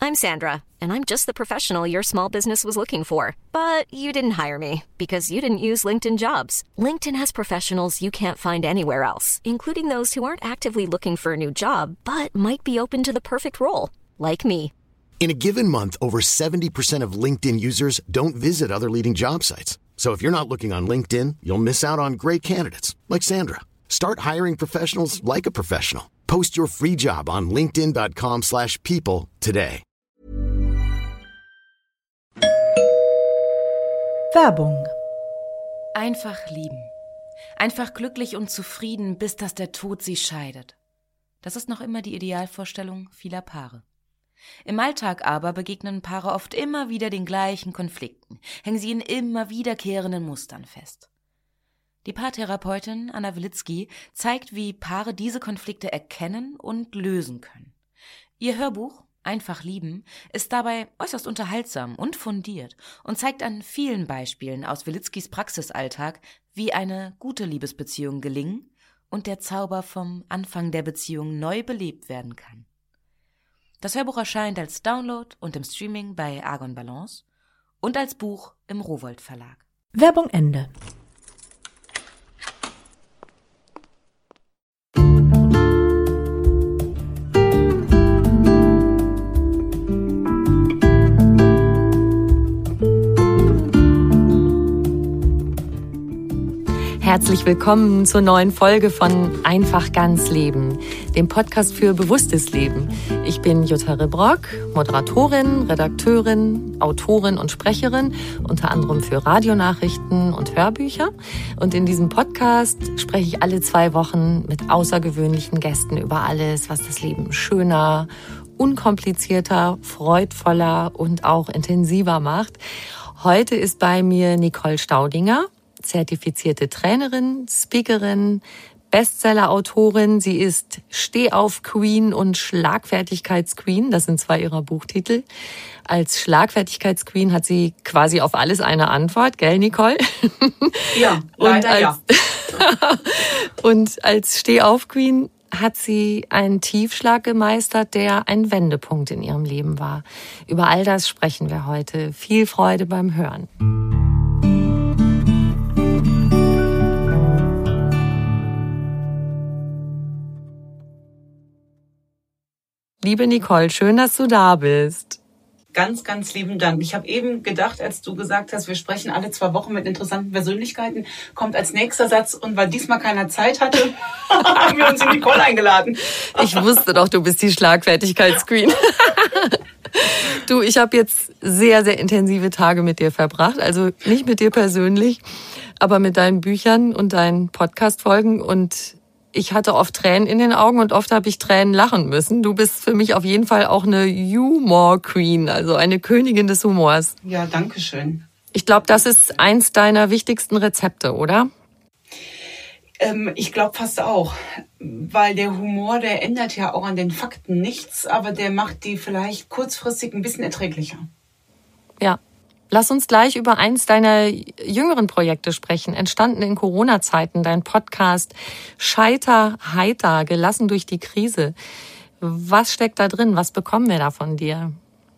I'm Sandra, and I'm just the professional your small business was looking for. But you didn't hire me because you didn't use LinkedIn Jobs. LinkedIn has professionals you can't find anywhere else, including those who aren't actively looking for a new job, but might be open to the perfect role, like me. In a given month, over 70% of LinkedIn users don't visit other leading job sites. So if you're not looking on LinkedIn, you'll miss out on great candidates like Sandra. Start hiring professionals like a professional. Post your free job on linkedin.com/people today. Werbung. Einfach lieben. Einfach glücklich und zufrieden, bis dass der Tod sie scheidet. Das ist noch immer die Idealvorstellung vieler Paare. Im Alltag aber begegnen Paare oft immer wieder den gleichen Konflikten, hängen sie in immer wiederkehrenden Mustern fest. Die Paartherapeutin Anna Wilitzki zeigt, wie Paare diese Konflikte erkennen und lösen können. Ihr Hörbuch Einfach lieben ist dabei äußerst unterhaltsam und fundiert und zeigt an vielen Beispielen aus Wilitzkis Praxisalltag, wie eine gute Liebesbeziehung gelingen und der Zauber vom Anfang der Beziehung neu belebt werden kann. Das Hörbuch erscheint als Download und im Streaming bei Argon Balance und als Buch im Rowohlt Verlag. Werbung Ende. Herzlich willkommen zur neuen Folge von Einfach ganz Leben, dem Podcast für bewusstes Leben. Ich bin Jutta Rebrock, Moderatorin, Redakteurin, Autorin und Sprecherin, unter anderem für Radionachrichten und Hörbücher. Und in diesem Podcast spreche ich alle 2 Wochen mit außergewöhnlichen Gästen über alles, was das Leben schöner, unkomplizierter, freudvoller und auch intensiver macht. Heute ist bei mir Nicole Staudinger, zertifizierte Trainerin, Speakerin, Bestseller-Autorin. Sie ist Stehauf-Queen und Schlagfertigkeits-Queen. Das sind 2 ihrer Buchtitel. Als Schlagfertigkeits-Queen hat sie quasi auf alles eine Antwort, gell, Nicole? Ja, leider ja. Und als Stehauf-Queen hat sie einen Tiefschlag gemeistert, der ein Wendepunkt in ihrem Leben war. Über all das sprechen wir heute. Viel Freude beim Hören. Liebe Nicole, schön, dass du da bist. Ganz, ganz lieben Dank. Ich habe eben gedacht, als du gesagt hast, wir sprechen alle 2 Wochen mit interessanten Persönlichkeiten, kommt als nächster Satz, und weil diesmal keiner Zeit hatte, haben wir uns in Nicole eingeladen. Ich wusste doch, du bist die Schlagfertigkeitsqueen. Du, ich habe jetzt sehr, sehr intensive Tage mit dir verbracht. Also nicht mit dir persönlich, aber mit deinen Büchern und deinen Podcast-Folgen. Und ich hatte oft Tränen in den Augen und oft habe ich Tränen lachen müssen. Du bist für mich auf jeden Fall auch eine Humor-Queen, also eine Königin des Humors. Ja, danke schön. Ich glaube, das ist eins deiner wichtigsten Rezepte, oder? Ich glaube fast auch, weil der Humor, der ändert ja auch an den Fakten nichts, aber der macht die vielleicht kurzfristig ein bisschen erträglicher. Ja. Lass uns gleich über eins deiner jüngeren Projekte sprechen, entstanden in Corona-Zeiten, dein Podcast Scheiter heiter, gelassen durch die Krise. Was steckt da drin? Was bekommen wir da von dir?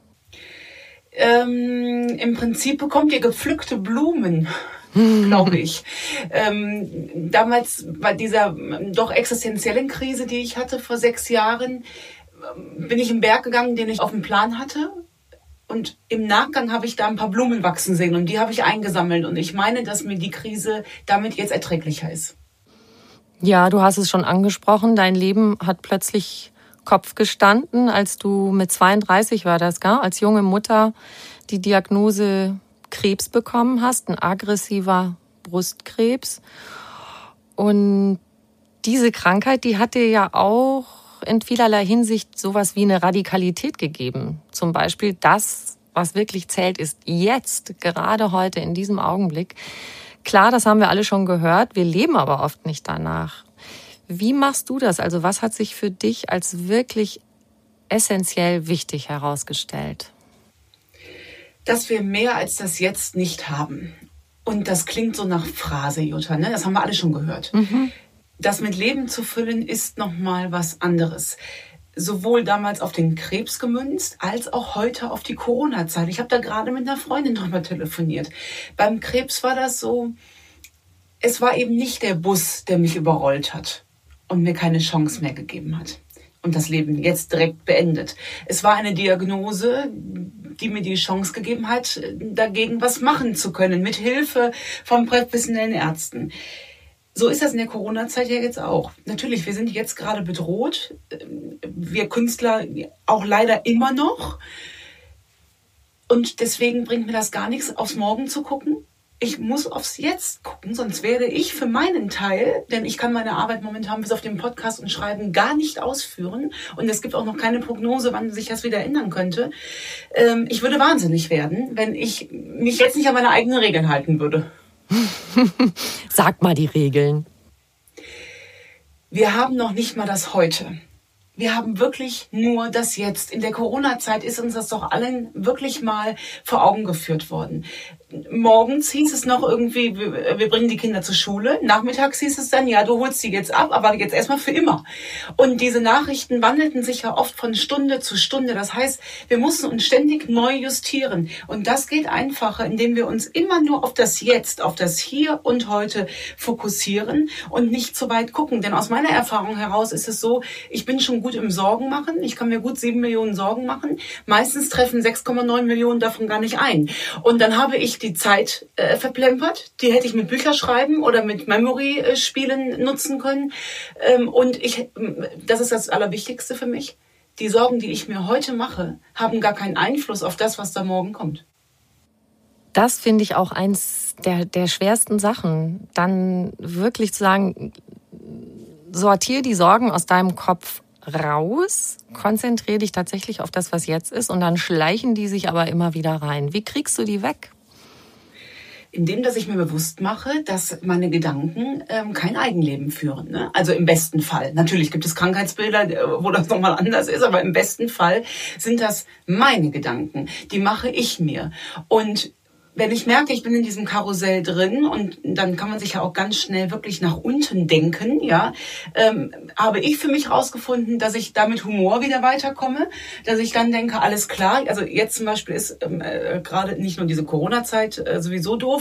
Im Prinzip bekommt ihr gepflückte Blumen, glaube ich. Damals bei dieser doch existenziellen Krise, die ich hatte vor 6 Jahren, bin ich einen Berg gegangen, den ich auf dem Plan hatte. Und im Nachgang habe ich da ein paar Blumen wachsen sehen und die habe ich eingesammelt. Und ich meine, dass mir die Krise damit jetzt erträglicher ist. Ja, du hast es schon angesprochen. Dein Leben hat plötzlich Kopf gestanden, als du mit 32 war das, gell? Als junge Mutter die Diagnose Krebs bekommen hast, ein aggressiver Brustkrebs. Und diese Krankheit, die hat dir ja auch in vielerlei Hinsicht sowas wie eine Radikalität gegeben. Zum Beispiel das, was wirklich zählt, ist jetzt, gerade heute, in diesem Augenblick. Klar, das haben wir alle schon gehört, wir leben aber oft nicht danach. Wie machst du das? Also was hat sich für dich als wirklich essentiell wichtig herausgestellt? Dass wir mehr als das Jetzt nicht haben. Und das klingt so nach Phrase, Jutta, ne? Das haben wir alle schon gehört. Das mit Leben zu füllen ist nochmal was anderes. sowohl damals auf den Krebs gemünzt, als auch heute auf die Corona-Zeit. Ich habe da gerade mit einer Freundin drüber telefoniert. Beim Krebs war das so, es war eben nicht der Bus, der mich überrollt hat und mir keine Chance mehr gegeben hat und das Leben jetzt direkt beendet. Es war eine Diagnose, die mir die Chance gegeben hat, dagegen was machen zu können, mit Hilfe von professionellen Ärzten. So ist das in der Corona-Zeit ja jetzt auch. Natürlich, wir sind jetzt gerade bedroht. Wir Künstler auch leider immer noch. Und deswegen bringt mir das gar nichts, aufs Morgen zu gucken. Ich muss aufs Jetzt gucken, sonst werde ich für meinen Teil, denn ich kann meine Arbeit momentan bis auf den Podcast und Schreiben gar nicht ausführen. Und es gibt auch noch keine Prognose, wann sich das wieder ändern könnte. Ich würde wahnsinnig werden, wenn ich mich jetzt nicht an meine eigenen Regeln halten würde. Sag mal die Regeln. Wir haben noch nicht mal das Heute. Wir haben wirklich nur das Jetzt. In der Corona-Zeit ist uns das doch allen wirklich mal vor Augen geführt worden. Morgens hieß es noch irgendwie, wir bringen die Kinder zur Schule. Nachmittags hieß es dann, ja, du holst sie jetzt ab, aber jetzt erstmal für immer. Und diese Nachrichten wandelten sich ja oft von Stunde zu Stunde. Das heißt, wir mussten uns ständig neu justieren. Und das geht einfacher, indem wir uns immer nur auf das Jetzt, auf das Hier und Heute fokussieren und nicht zu weit gucken. Denn aus meiner Erfahrung heraus ist es so, ich bin schon gut im Sorgen machen. Ich kann mir gut 7 Millionen Sorgen machen. Meistens treffen 6,9 Millionen davon gar nicht ein. Und dann habe ich die Zeit verplempert. Die hätte ich mit Bücherschreiben oder mit Memory-Spielen nutzen können. Und das ist das Allerwichtigste für mich. Die Sorgen, die ich mir heute mache, haben gar keinen Einfluss auf das, was da morgen kommt. Das finde ich auch eins der schwersten Sachen. Dann wirklich zu sagen, sortier die Sorgen aus deinem Kopf raus, konzentriere dich tatsächlich auf das, was jetzt ist, und dann schleichen die sich aber immer wieder rein. Wie kriegst du die weg? Indem, dass ich mir bewusst mache, dass meine Gedanken kein Eigenleben führen. Ne? Also im besten Fall. Natürlich gibt es Krankheitsbilder, wo das nochmal anders ist, aber im besten Fall sind das meine Gedanken. Die mache ich mir. Und wenn ich merke, ich bin in diesem Karussell drin, und dann kann man sich ja auch ganz schnell wirklich nach unten denken, ja, habe ich für mich rausgefunden, dass ich da mit Humor wieder weiterkomme, dass ich dann denke, alles klar. Also jetzt zum Beispiel ist gerade nicht nur diese Corona-Zeit sowieso doof.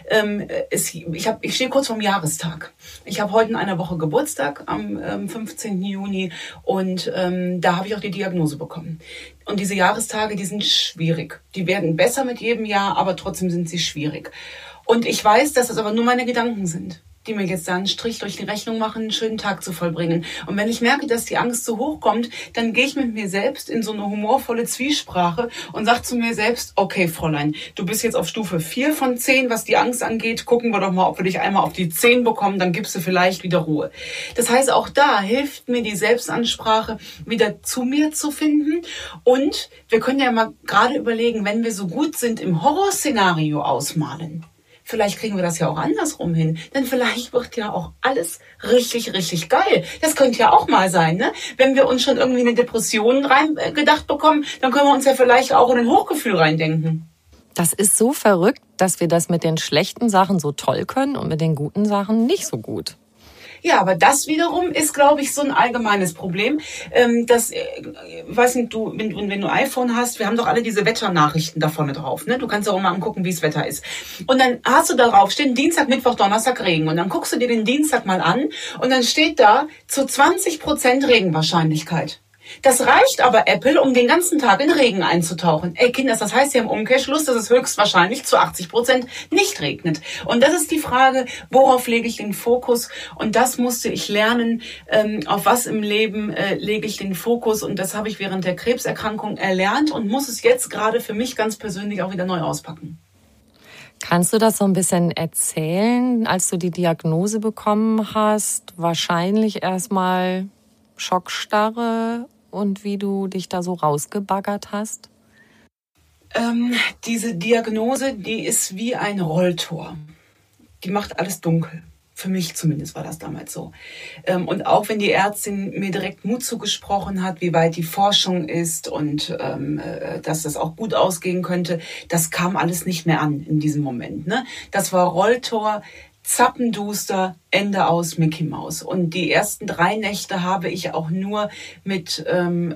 Ich stehe kurz vorm Jahrestag. Ich habe heute in einer Woche Geburtstag, am 15. Juni, und da habe ich auch die Diagnose bekommen. Und diese Jahrestage, die sind schwierig. Die werden besser mit jedem Jahr, aber trotzdem sind sie schwierig. Und ich weiß, dass das aber nur meine Gedanken sind, die mir jetzt da einen Strich durch die Rechnung machen, einen schönen Tag zu vollbringen. Und wenn ich merke, dass die Angst so hoch kommt, dann gehe ich mit mir selbst in so eine humorvolle Zwiesprache und sage zu mir selbst, okay, Fräulein, du bist jetzt auf Stufe 4 von 10, was die Angst angeht. Gucken wir doch mal, ob wir dich einmal auf die 10 bekommen, dann gibst du vielleicht wieder Ruhe. Das heißt, auch da hilft mir die Selbstansprache, wieder zu mir zu finden. Und wir können ja mal gerade überlegen, wenn wir so gut sind im Horrorszenario ausmalen, vielleicht kriegen wir das ja auch andersrum hin. Denn vielleicht wird ja auch alles richtig, richtig geil. Das könnte ja auch mal sein, ne? Wenn wir uns schon irgendwie eine Depression rein gedacht bekommen, dann können wir uns ja vielleicht auch in ein Hochgefühl reindenken. Das ist so verrückt, dass wir das mit den schlechten Sachen so toll können und mit den guten Sachen nicht so gut. Ja, aber das wiederum ist, glaube ich, so ein allgemeines Problem. Weiß nicht, wenn du iPhone hast, wir haben doch alle diese Wetternachrichten da vorne drauf. Ne? Du kannst auch mal angucken, wie das Wetter ist. Und dann hast du da drauf stehen, Dienstag, Mittwoch, Donnerstag Regen. Und dann guckst du dir den Dienstag mal an und dann steht da zu 20% Regenwahrscheinlichkeit. Das reicht aber Apple, um den ganzen Tag in Regen einzutauchen. Ey Kinders, das heißt ja im Umkehrschluss, dass es höchstwahrscheinlich zu 80% nicht regnet. Und das ist die Frage, worauf lege ich den Fokus? Und das musste ich lernen, auf was im Leben lege ich den Fokus. Und das habe ich während der Krebserkrankung erlernt und muss es jetzt gerade für mich ganz persönlich auch wieder neu auspacken. Kannst du das so ein bisschen erzählen, als du die Diagnose bekommen hast? Wahrscheinlich erstmal Schockstarre und wie du dich da so rausgebaggert hast? Diese Diagnose, die ist wie ein Rolltor. Die macht alles dunkel. Für mich zumindest war das damals so. Und auch wenn die Ärztin mir direkt Mut zugesprochen hat, wie weit die Forschung ist und dass das auch gut ausgehen könnte, das kam alles nicht mehr an in diesem Moment. Ne? Das war Rolltor. zappenduster, Ende aus, Mickey Maus. Und die ersten 3 Nächte habe ich auch nur mit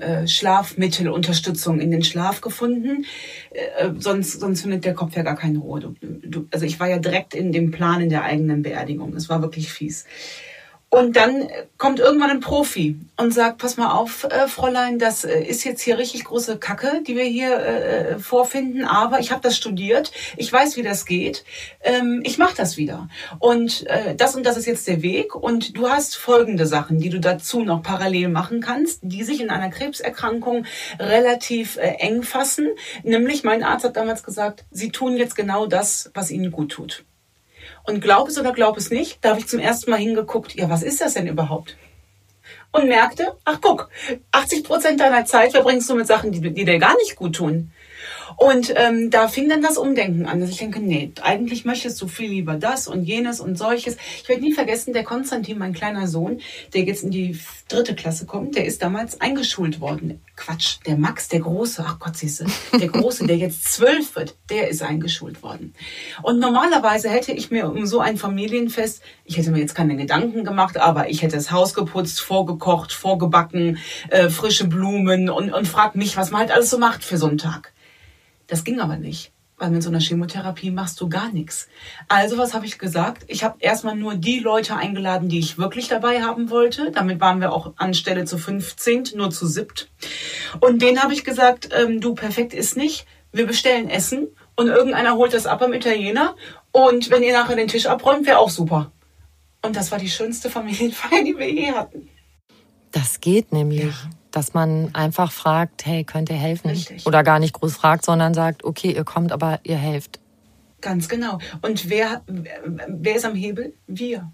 Schlafmittelunterstützung in den Schlaf gefunden. Sonst findet der Kopf ja gar keine Ruhe. Also ich war ja direkt in dem Plan in der eigenen Beerdigung. Es war wirklich fies. Und dann kommt irgendwann ein Profi und sagt, pass mal auf, Fräulein, das ist jetzt hier richtig große Kacke, die wir hier vorfinden, aber ich habe das studiert, ich weiß, wie das geht, ich mache das wieder. Und das ist jetzt der Weg und du hast folgende Sachen, die du dazu noch parallel machen kannst, die sich in einer Krebserkrankung relativ eng fassen. Nämlich, mein Arzt hat damals gesagt, Sie tun jetzt genau das, was Ihnen gut tut. Und glaub es oder glaub es nicht, da habe ich zum ersten Mal hingeguckt, ja, was ist das denn überhaupt? Und merkte, ach guck, 80% deiner Zeit verbringst du mit Sachen, die dir gar nicht gut tun. Und da fing dann das Umdenken an, dass ich denke, nee, eigentlich möchtest du viel lieber das und jenes und solches. Ich werde nie vergessen, der Konstantin, mein kleiner Sohn, der jetzt in die 3. Klasse kommt, der ist damals eingeschult worden. Quatsch, der Max, der Große, ach Gott, siehste, der Große, der jetzt 12 wird, der ist eingeschult worden. Und normalerweise hätte ich mir um so ein Familienfest, ich hätte mir jetzt keine Gedanken gemacht, aber ich hätte das Haus geputzt, vorgekocht, vorgebacken, frische Blumen und frag mich, was man halt alles so macht für so einen Tag. Das ging aber nicht, weil mit so einer Chemotherapie machst du gar nichts. Also was habe ich gesagt? Ich habe erstmal nur die Leute eingeladen, die ich wirklich dabei haben wollte. Damit waren wir auch anstelle zu 15, nur zu 7. Und denen habe ich gesagt, du, perfekt ist nicht. Wir bestellen Essen und irgendeiner holt das ab am Italiener. Und wenn ihr nachher den Tisch abräumt, wäre auch super. Und das war die schönste Familienfeier, die wir je hatten. Das geht nämlich. Ja. Dass man einfach fragt, hey, könnt ihr helfen? Richtig. Oder gar nicht groß fragt, sondern sagt, okay, ihr kommt, aber ihr helft. Ganz genau. Und wer ist am Hebel? Wir.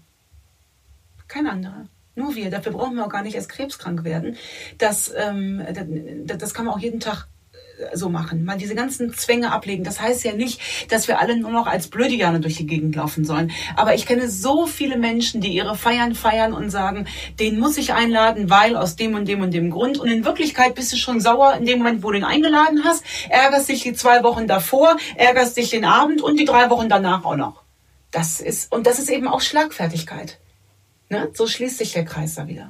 Kein anderer. Nur wir. Dafür brauchen wir auch gar nicht erst krebskrank werden. Das kann man auch jeden Tag so machen. Mal diese ganzen Zwänge ablegen. Das heißt ja nicht, dass wir alle nur noch als Blödiane durch die Gegend laufen sollen. Aber ich kenne so viele Menschen, die ihre Feiern und sagen, den muss ich einladen, weil aus dem und dem und dem Grund. Und in Wirklichkeit bist du schon sauer in dem Moment, wo du ihn eingeladen hast, ärgerst dich die 2 Wochen davor, ärgerst dich den Abend und die 3 Wochen danach auch noch. Das ist eben auch Schlagfertigkeit. Ne? So schließt sich der Kreis da wieder.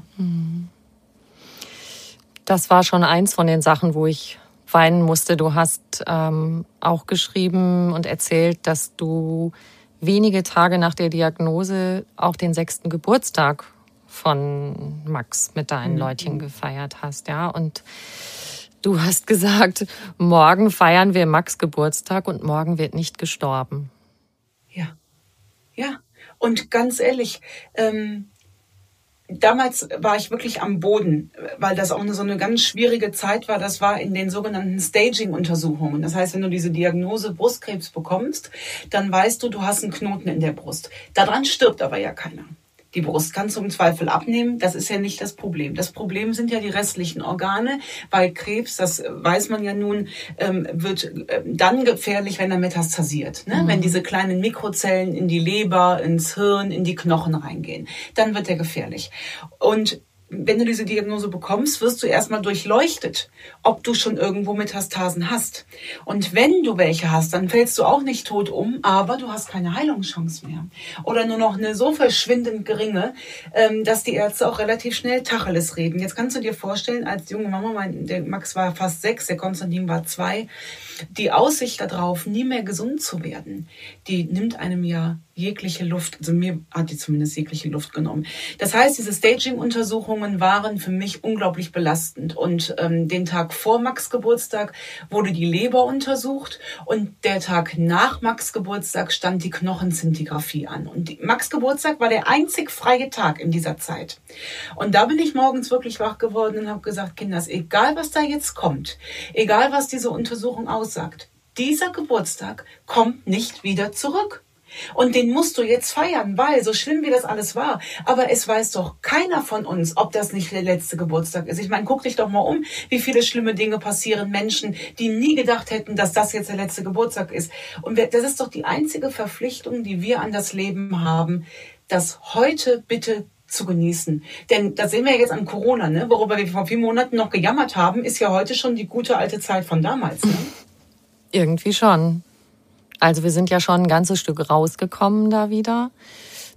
Das war schon eins von den Sachen, wo ich weinen musste. Du hast auch geschrieben und erzählt, dass du wenige Tage nach der Diagnose auch den 6. Geburtstag von Max mit deinen Leutchen gefeiert hast, ja. Und du hast gesagt, morgen feiern wir Max Geburtstag und morgen wird nicht gestorben. Ja. Und ganz ehrlich, damals war ich wirklich am Boden, weil das auch so eine ganz schwierige Zeit war. Das war in den sogenannten Staging-Untersuchungen. Das heißt, wenn du diese Diagnose Brustkrebs bekommst, dann weißt du, du hast einen Knoten in der Brust. Daran stirbt aber ja keiner. Die Brust kannst du im Zweifel abnehmen, das ist ja nicht das Problem. Das Problem sind ja die restlichen Organe, weil Krebs, das weiß man ja nun, wird dann gefährlich, wenn er metastasiert. Ne? Wenn diese kleinen Mikrozellen in die Leber, ins Hirn, in die Knochen reingehen, dann wird er gefährlich. Und wenn du diese Diagnose bekommst, wirst du erstmal durchleuchtet, ob du schon irgendwo Metastasen hast. Und wenn du welche hast, dann fällst du auch nicht tot um, aber du hast keine Heilungschance mehr. Oder nur noch eine so verschwindend geringe, dass die Ärzte auch relativ schnell Tacheles reden. Jetzt kannst du dir vorstellen, als junge Mama, der Max war fast 6, der Konstantin war 2, die Aussicht darauf, nie mehr gesund zu werden, die nimmt einem ja jegliche Luft, also mir hat die zumindest jegliche Luft genommen. Das heißt, diese Staging-Untersuchungen waren für mich unglaublich belastend. Und den Tag vor Max Geburtstag wurde die Leber untersucht und der Tag nach Max Geburtstag stand die Knochenzintigraphie an. Und Max Geburtstag war der einzig freie Tag in dieser Zeit. Und da bin ich morgens wirklich wach geworden und habe gesagt, Kinders, egal was da jetzt kommt, egal was diese Untersuchung aussagt, dieser Geburtstag kommt nicht wieder zurück. Und den musst du jetzt feiern, weil so schlimm wie das alles war, aber es weiß doch keiner von uns, ob das nicht der letzte Geburtstag ist. Ich meine, guck dich doch mal um, wie viele schlimme Dinge passieren. Menschen, die nie gedacht hätten, dass das jetzt der letzte Geburtstag ist. Und das ist doch die einzige Verpflichtung, die wir an das Leben haben, das heute bitte zu genießen. Denn das sehen wir jetzt an Corona, ne? Worüber wir vor 4 Monaten noch gejammert haben, ist ja heute schon die gute alte Zeit von damals. Ne? Irgendwie schon. Also wir sind ja schon ein ganzes Stück rausgekommen da wieder.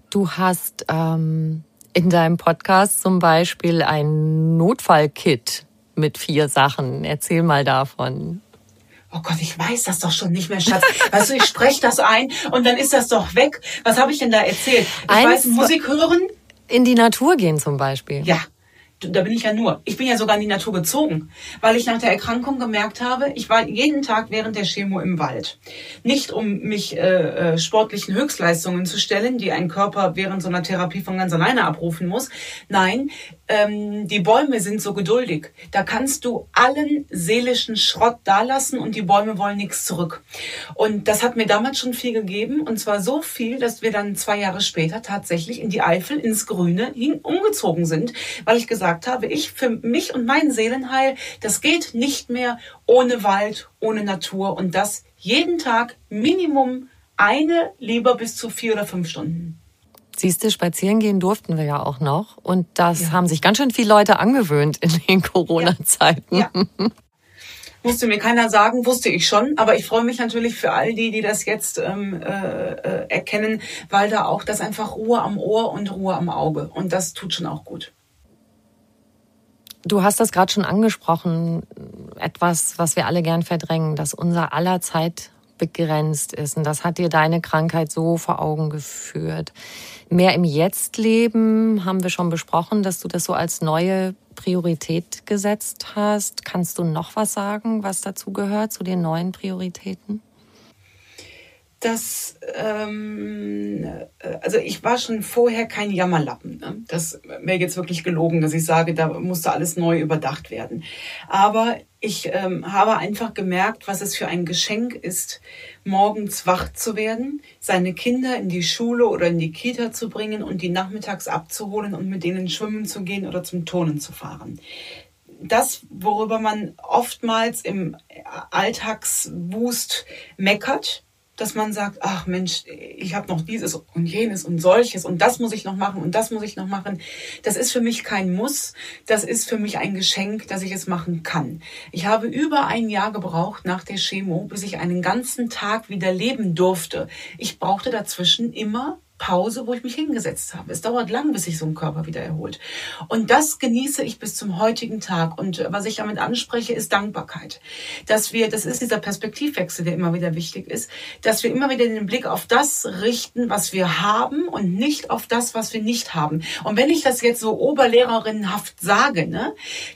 Du hast in deinem Podcast zum Beispiel ein Notfallkit mit 4 Sachen. Erzähl mal davon. Oh Gott, ich weiß das doch schon nicht mehr, Schatz. Weißt du, ich spreche das ein und dann ist das doch weg. Was habe ich denn da erzählt? Ich weiß, Musik hören. In die Natur gehen zum Beispiel. Ja. Da bin ich ja nur. Ich bin ja sogar in die Natur gezogen, weil ich nach der Erkrankung gemerkt habe, ich war jeden Tag während der Chemo im Wald. Nicht, um mich sportlichen Höchstleistungen zu stellen, die ein Körper während so einer Therapie von ganz alleine abrufen muss. Nein, die Bäume sind so geduldig. Da kannst du allen seelischen Schrott dalassen und die Bäume wollen nichts zurück. Und das hat mir damals schon viel gegeben. Und zwar so viel, dass wir dann 2 Jahre später tatsächlich in die Eifel, ins Grüne umgezogen sind, weil ich gesagt habe, für mich und mein Seelenheil, das geht nicht mehr ohne Wald, ohne Natur und das jeden Tag Minimum lieber bis zu 4 oder 5 Stunden. Siehst du, spazieren gehen durften wir ja auch noch und das haben sich ganz schön viele Leute angewöhnt in den Corona-Zeiten. Ja. Musste mir keiner sagen, wusste ich schon, aber ich freue mich natürlich für all die das jetzt erkennen, weil da auch das einfach Ruhe am Ohr und Ruhe am Auge und das tut schon auch gut. Du hast das gerade schon angesprochen, etwas, was wir alle gern verdrängen, dass unser aller Zeit begrenzt ist. Und das hat dir deine Krankheit so vor Augen geführt. Mehr im Jetzt leben haben wir schon besprochen, dass du das so als neue Priorität gesetzt hast. Kannst du noch was sagen, was dazu gehört, zu den neuen Prioritäten? Also ich war schon vorher kein Jammerlappen. Ne? Das wäre jetzt wirklich gelogen, dass ich sage, da musste alles neu überdacht werden. Aber ich habe einfach gemerkt, was es für ein Geschenk ist, morgens wach zu werden, seine Kinder in die Schule oder in die Kita zu bringen und die nachmittags abzuholen und mit denen schwimmen zu gehen oder zum Turnen zu fahren. Das, worüber man oftmals im Alltagswust meckert, dass man sagt, ach Mensch, ich habe noch dieses und jenes und solches und das muss ich noch machen und das muss ich noch machen. Das ist für mich kein Muss, das ist für mich ein Geschenk, dass ich es machen kann. Ich habe über 1 Jahr gebraucht nach der Chemo, bis ich einen ganzen Tag wieder leben durfte. Ich brauchte dazwischen immer Pause, wo ich mich hingesetzt habe. Es dauert lang, bis sich so ein Körper wieder erholt. Und das genieße ich bis zum heutigen Tag. Und was ich damit anspreche, ist Dankbarkeit. Das ist dieser Perspektivwechsel, der immer wieder wichtig ist, dass wir immer wieder den Blick auf das richten, was wir haben und nicht auf das, was wir nicht haben. Und wenn ich das jetzt so oberlehrerinnenhaft sage, ne,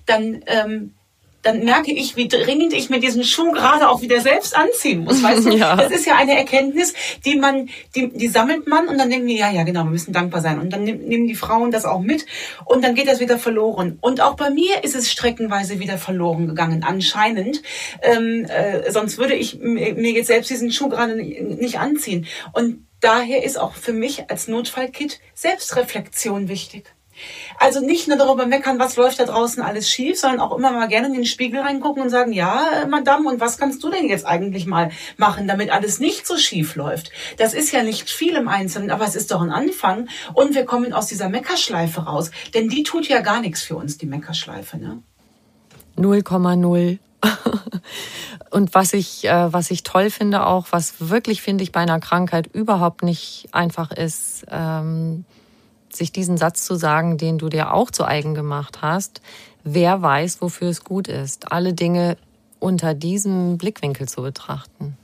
dann merke ich, wie dringend ich mir diesen Schuh gerade auch wieder selbst anziehen muss. Weißt du? Ja. Das ist ja eine Erkenntnis, die sammelt man und dann denken wir, ja, genau, wir müssen dankbar sein. Und dann nehmen die Frauen das auch mit und dann geht das wieder verloren. Und auch bei mir ist es streckenweise wieder verloren gegangen, anscheinend. Sonst würde ich mir jetzt selbst diesen Schuh gerade nicht anziehen. Und daher ist auch für mich als Notfallkit Selbstreflexion wichtig. Also nicht nur darüber meckern, was läuft da draußen alles schief, sondern auch immer mal gerne in den Spiegel reingucken und sagen, ja, Madame, und was kannst du denn jetzt eigentlich mal machen, damit alles nicht so schief läuft? Das ist ja nicht viel im Einzelnen, aber es ist doch ein Anfang und wir kommen aus dieser Meckerschleife raus, denn die tut ja gar nichts für uns, die Meckerschleife, ne? 0,0. Und was ich toll finde auch, was wirklich, finde ich, bei einer Krankheit überhaupt nicht einfach ist, sich diesen Satz zu sagen, den du dir auch zu eigen gemacht hast, wer weiß, wofür es gut ist, alle Dinge unter diesem Blickwinkel zu betrachten.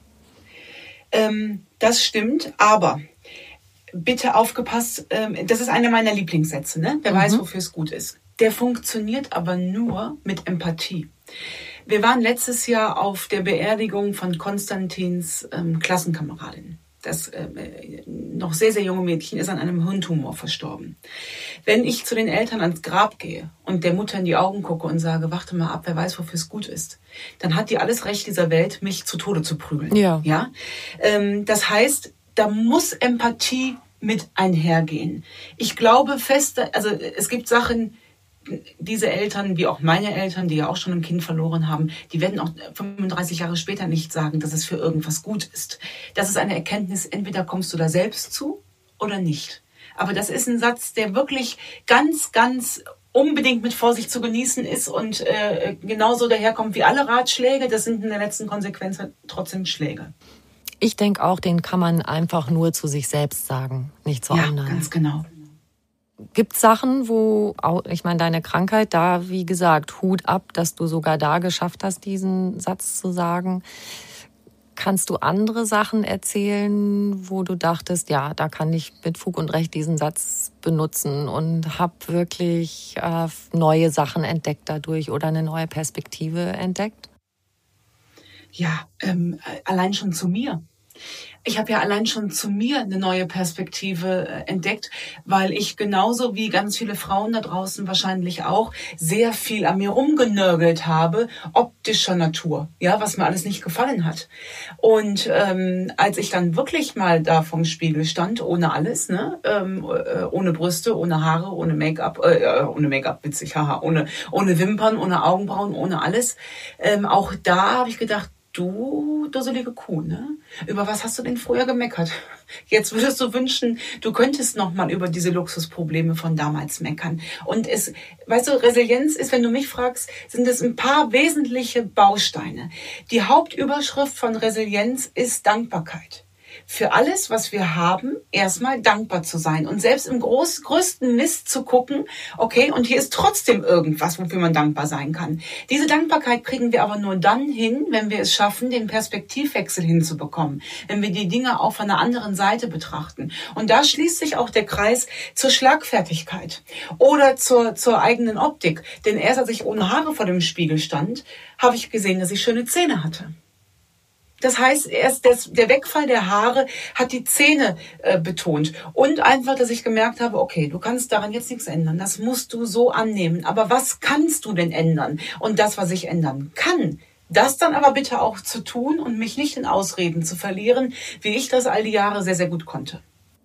Das stimmt, aber bitte aufgepasst, das ist einer meiner Lieblingssätze, ne? Wer weiß, wofür es gut ist. Der funktioniert aber nur mit Empathie. Wir waren letztes Jahr auf der Beerdigung von Konstantins Klassenkameradin. Das noch sehr, sehr junge Mädchen ist an einem Hirntumor verstorben. Wenn ich zu den Eltern ans Grab gehe und der Mutter in die Augen gucke und sage, warte mal ab, wer weiß, wofür es gut ist, dann hat die alles Recht dieser Welt, mich zu Tode zu prügeln. Ja? Das heißt, da muss Empathie mit einhergehen. Ich glaube fest, also es gibt Sachen, diese Eltern, wie auch meine Eltern, die ja auch schon ein Kind verloren haben, die werden auch 35 Jahre später nicht sagen, dass es für irgendwas gut ist. Das ist eine Erkenntnis, entweder kommst du da selbst zu oder nicht. Aber das ist ein Satz, der wirklich ganz, ganz unbedingt mit Vorsicht zu genießen ist und genauso daherkommt wie alle Ratschläge. Das sind in der letzten Konsequenz trotzdem Schläge. Ich denke auch, den kann man einfach nur zu sich selbst sagen, nicht zu anderen. Ja, ganz genau. Gibt es Sachen, wo, ich meine, deine Krankheit, da, wie gesagt, Hut ab, dass du sogar da geschafft hast, diesen Satz zu sagen. Kannst du andere Sachen erzählen, wo du dachtest, ja, da kann ich mit Fug und Recht diesen Satz benutzen und habe wirklich neue Sachen entdeckt dadurch oder eine neue Perspektive entdeckt? Ja, allein schon zu mir. Ich habe ja allein schon zu mir eine neue Perspektive entdeckt, weil ich genauso wie ganz viele Frauen da draußen wahrscheinlich auch sehr viel an mir rumgenörgelt habe, optischer Natur, ja, was mir alles nicht gefallen hat. Und als ich dann wirklich mal da vorm Spiegel stand, ohne alles, ne, ohne Brüste, ohne Haare, ohne Make-up, witzig, haha, ohne Wimpern, ohne Augenbrauen, ohne alles, auch da habe ich gedacht, du dusselige Kuh, ne? Über was hast du denn vorher gemeckert? Jetzt würdest du wünschen, du könntest noch mal über diese Luxusprobleme von damals meckern. Und weißt du, Resilienz ist, wenn du mich fragst, sind es ein paar wesentliche Bausteine. Die Hauptüberschrift von Resilienz ist Dankbarkeit. Für alles, was wir haben, erstmal dankbar zu sein und selbst im größten Mist zu gucken, okay, und hier ist trotzdem irgendwas, wofür man dankbar sein kann. Diese Dankbarkeit kriegen wir aber nur dann hin, wenn wir es schaffen, den Perspektivwechsel hinzubekommen, wenn wir die Dinge auch von einer anderen Seite betrachten. Und da schließt sich auch der Kreis zur Schlagfertigkeit oder zur eigenen Optik. Denn erst als ich ohne Haare vor dem Spiegel stand, habe ich gesehen, dass ich schöne Zähne hatte. Das heißt, erst der Wegfall der Haare hat die Zähne betont. Und einfach, dass ich gemerkt habe, okay, du kannst daran jetzt nichts ändern. Das musst du so annehmen. Aber was kannst du denn ändern? Und das, was ich ändern kann, das dann aber bitte auch zu tun und mich nicht in Ausreden zu verlieren, wie ich das all die Jahre sehr, sehr gut konnte.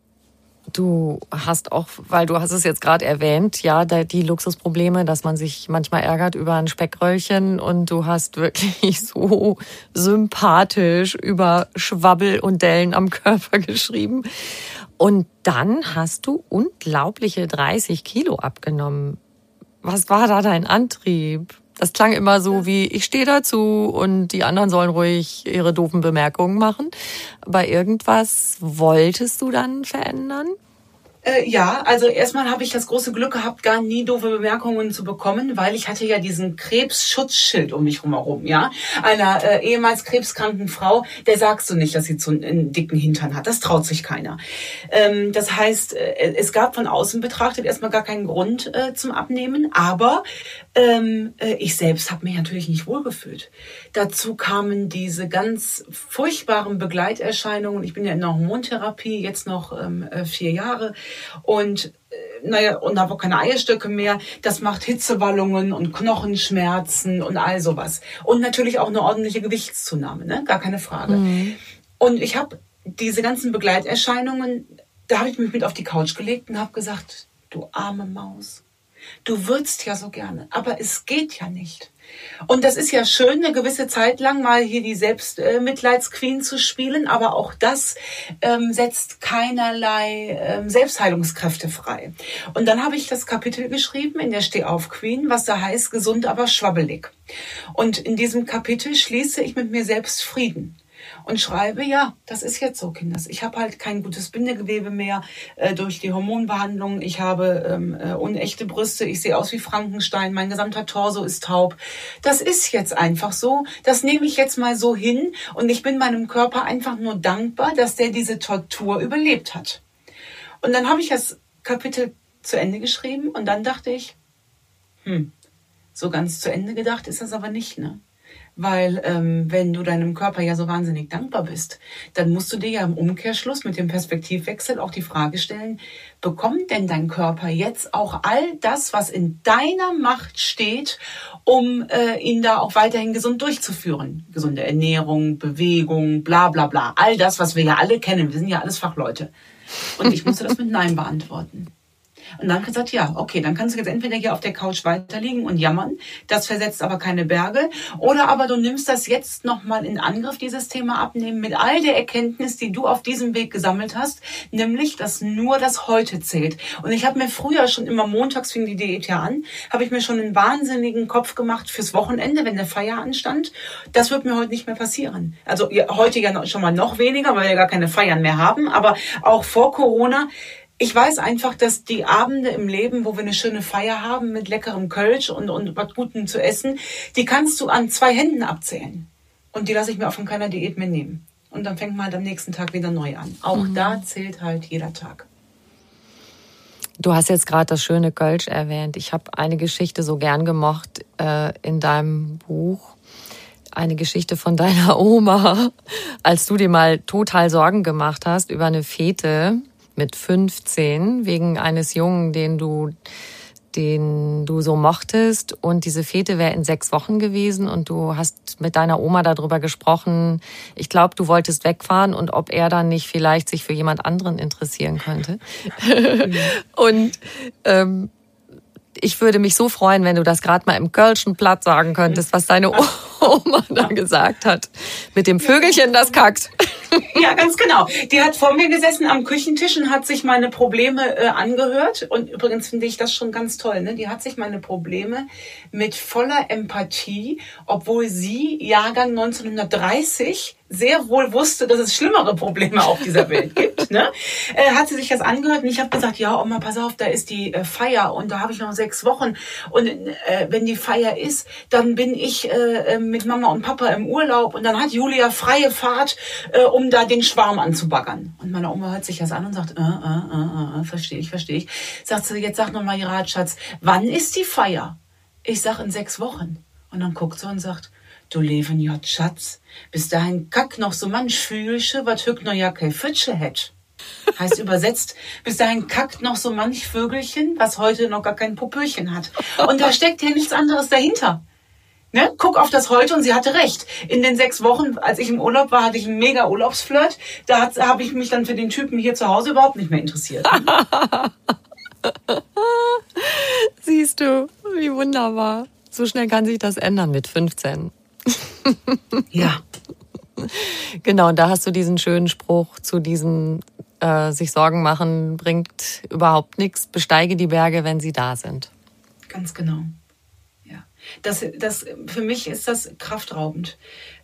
Du hast auch, weil du hast es jetzt gerade erwähnt, ja, die Luxusprobleme, dass man sich manchmal ärgert über ein Speckröllchen und du hast wirklich so sympathisch über Schwabbel und Dellen am Körper geschrieben. Und dann hast du unglaubliche 30 Kilo abgenommen. Was war da dein Antrieb? Das klang immer so wie, ich stehe dazu und die anderen sollen ruhig ihre doofen Bemerkungen machen. Aber irgendwas wolltest du dann verändern? Ja, also erstmal habe ich das große Glück gehabt, gar nie doofe Bemerkungen zu bekommen, weil ich hatte ja diesen Krebsschutzschild um mich herum, ja. Einer ehemals krebskranken Frau, der sagst du nicht, dass sie einen dicken Hintern hat. Das traut sich keiner. Das heißt, es gab von außen betrachtet erstmal gar keinen Grund zum Abnehmen, aber ich selbst habe mich natürlich nicht wohlgefühlt. Dazu kamen diese ganz furchtbaren Begleiterscheinungen. Ich bin ja in der Hormontherapie, jetzt noch 4 Jahre. Und und habe auch keine Eierstöcke mehr. Das macht Hitzewallungen und Knochenschmerzen und all sowas. Und natürlich auch eine ordentliche Gewichtszunahme, ne? Gar keine Frage. Mhm. Und ich habe diese ganzen Begleiterscheinungen, da habe ich mich mit auf die Couch gelegt und habe gesagt, du arme Maus, du würdest ja so gerne, aber es geht ja nicht. Und das ist ja schön, eine gewisse Zeit lang mal hier die Selbstmitleidsqueen zu spielen, aber auch das setzt keinerlei Selbstheilungskräfte frei. Und dann habe ich das Kapitel geschrieben in der Steh-auf-Queen, was da heißt, gesund, aber schwabbelig. Und in diesem Kapitel schließe ich mit mir selbst Frieden. Und schreibe, ja, das ist jetzt so, Kinders. Ich habe halt kein gutes Bindegewebe mehr durch die Hormonbehandlung. Ich habe unechte Brüste. Ich sehe aus wie Frankenstein. Mein gesamter Torso ist taub. Das ist jetzt einfach so. Das nehme ich jetzt mal so hin. Und ich bin meinem Körper einfach nur dankbar, dass der diese Tortur überlebt hat. Und dann habe ich das Kapitel zu Ende geschrieben. Und dann dachte ich, so ganz zu Ende gedacht ist das aber nicht, ne? Weil wenn du deinem Körper ja so wahnsinnig dankbar bist, dann musst du dir ja im Umkehrschluss mit dem Perspektivwechsel auch die Frage stellen, bekommt denn dein Körper jetzt auch all das, was in deiner Macht steht, um ihn da auch weiterhin gesund durchzuführen? Gesunde Ernährung, Bewegung, bla bla bla. All das, was wir ja alle kennen. Wir sind ja alles Fachleute. Und ich musste das mit Nein beantworten. Und dann hat er gesagt, ja, okay, dann kannst du jetzt entweder hier auf der Couch weiterliegen und jammern, das versetzt aber keine Berge, oder aber du nimmst das jetzt nochmal in Angriff, dieses Thema Abnehmen, mit all der Erkenntnis, die du auf diesem Weg gesammelt hast, nämlich, dass nur das Heute zählt. Und ich habe mir früher schon immer, montags fing die Diät ja an, habe ich mir schon einen wahnsinnigen Kopf gemacht fürs Wochenende, wenn der Feier anstand. Das wird mir heute nicht mehr passieren. Also heute ja schon mal noch weniger, weil wir ja gar keine Feiern mehr haben, aber auch vor Corona. Ich weiß einfach, dass die Abende im Leben, wo wir eine schöne Feier haben mit leckerem Kölsch und was Gutem zu essen, die kannst du an 2 Händen abzählen. Und die lasse ich mir auch von keiner Diät mehr nehmen. Und dann fängt man halt am nächsten Tag wieder neu an. Auch da zählt halt jeder Tag. Du hast jetzt gerade das schöne Kölsch erwähnt. Ich habe eine Geschichte so gern gemocht in deinem Buch. Eine Geschichte von deiner Oma, als du dir mal total Sorgen gemacht hast über eine Fete mit 15 wegen eines Jungen, den du so mochtest. Und diese Fete wäre in 6 Wochen gewesen und du hast mit deiner Oma darüber gesprochen. Ich glaube, du wolltest wegfahren und ob er dann nicht vielleicht sich für jemand anderen interessieren könnte. Und ich würde mich so freuen, wenn du das gerade mal im Kölschen Platt sagen könntest, was deine Oma da gesagt hat. Mit dem Vögelchen, das kackt. Ja, ganz genau. Die hat vor mir gesessen am Küchentisch und hat sich meine Probleme angehört. Und übrigens finde ich das schon ganz toll, ne? Die hat sich meine Probleme mit voller Empathie, obwohl sie Jahrgang 1930 sehr wohl wusste, dass es schlimmere Probleme auf dieser Welt gibt, ne? Hat sie sich das angehört und ich habe gesagt, ja Oma, pass auf, da ist die Feier und da habe ich noch 6 Wochen und wenn die Feier ist, dann bin ich mit Mama und Papa im Urlaub und dann hat Julia freie Fahrt, um da den Schwarm anzubaggern. Und meine Oma hört sich das an und sagt, verstehe ich. Sagt sie, jetzt sag nochmal, Irat, Schatz, wann ist die Feier? Ich sag in 6 Wochen. Und dann guckt sie und sagt, du leben Jott, Schatz, bis dahin kack noch so manch Vögelchen, wat hück noch ja kein Fütsche hätt. Heißt übersetzt, bis dahin kackt noch so manch Vögelchen, was heute noch gar kein Popöchen hat. Und da steckt ja nichts anderes dahinter. Ne? Guck auf das Heute und sie hatte recht. In den 6 Wochen, als ich im Urlaub war, hatte ich einen mega Urlaubsflirt. Da habe ich mich dann für den Typen hier zu Hause überhaupt nicht mehr interessiert. Siehst du, wie wunderbar. So schnell kann sich das ändern mit 15. Ja. Genau, und da hast du diesen schönen Spruch zu diesem sich Sorgen machen bringt überhaupt nichts. Besteige die Berge, wenn sie da sind. Ganz genau. Ja. Das für mich ist das kraftraubend.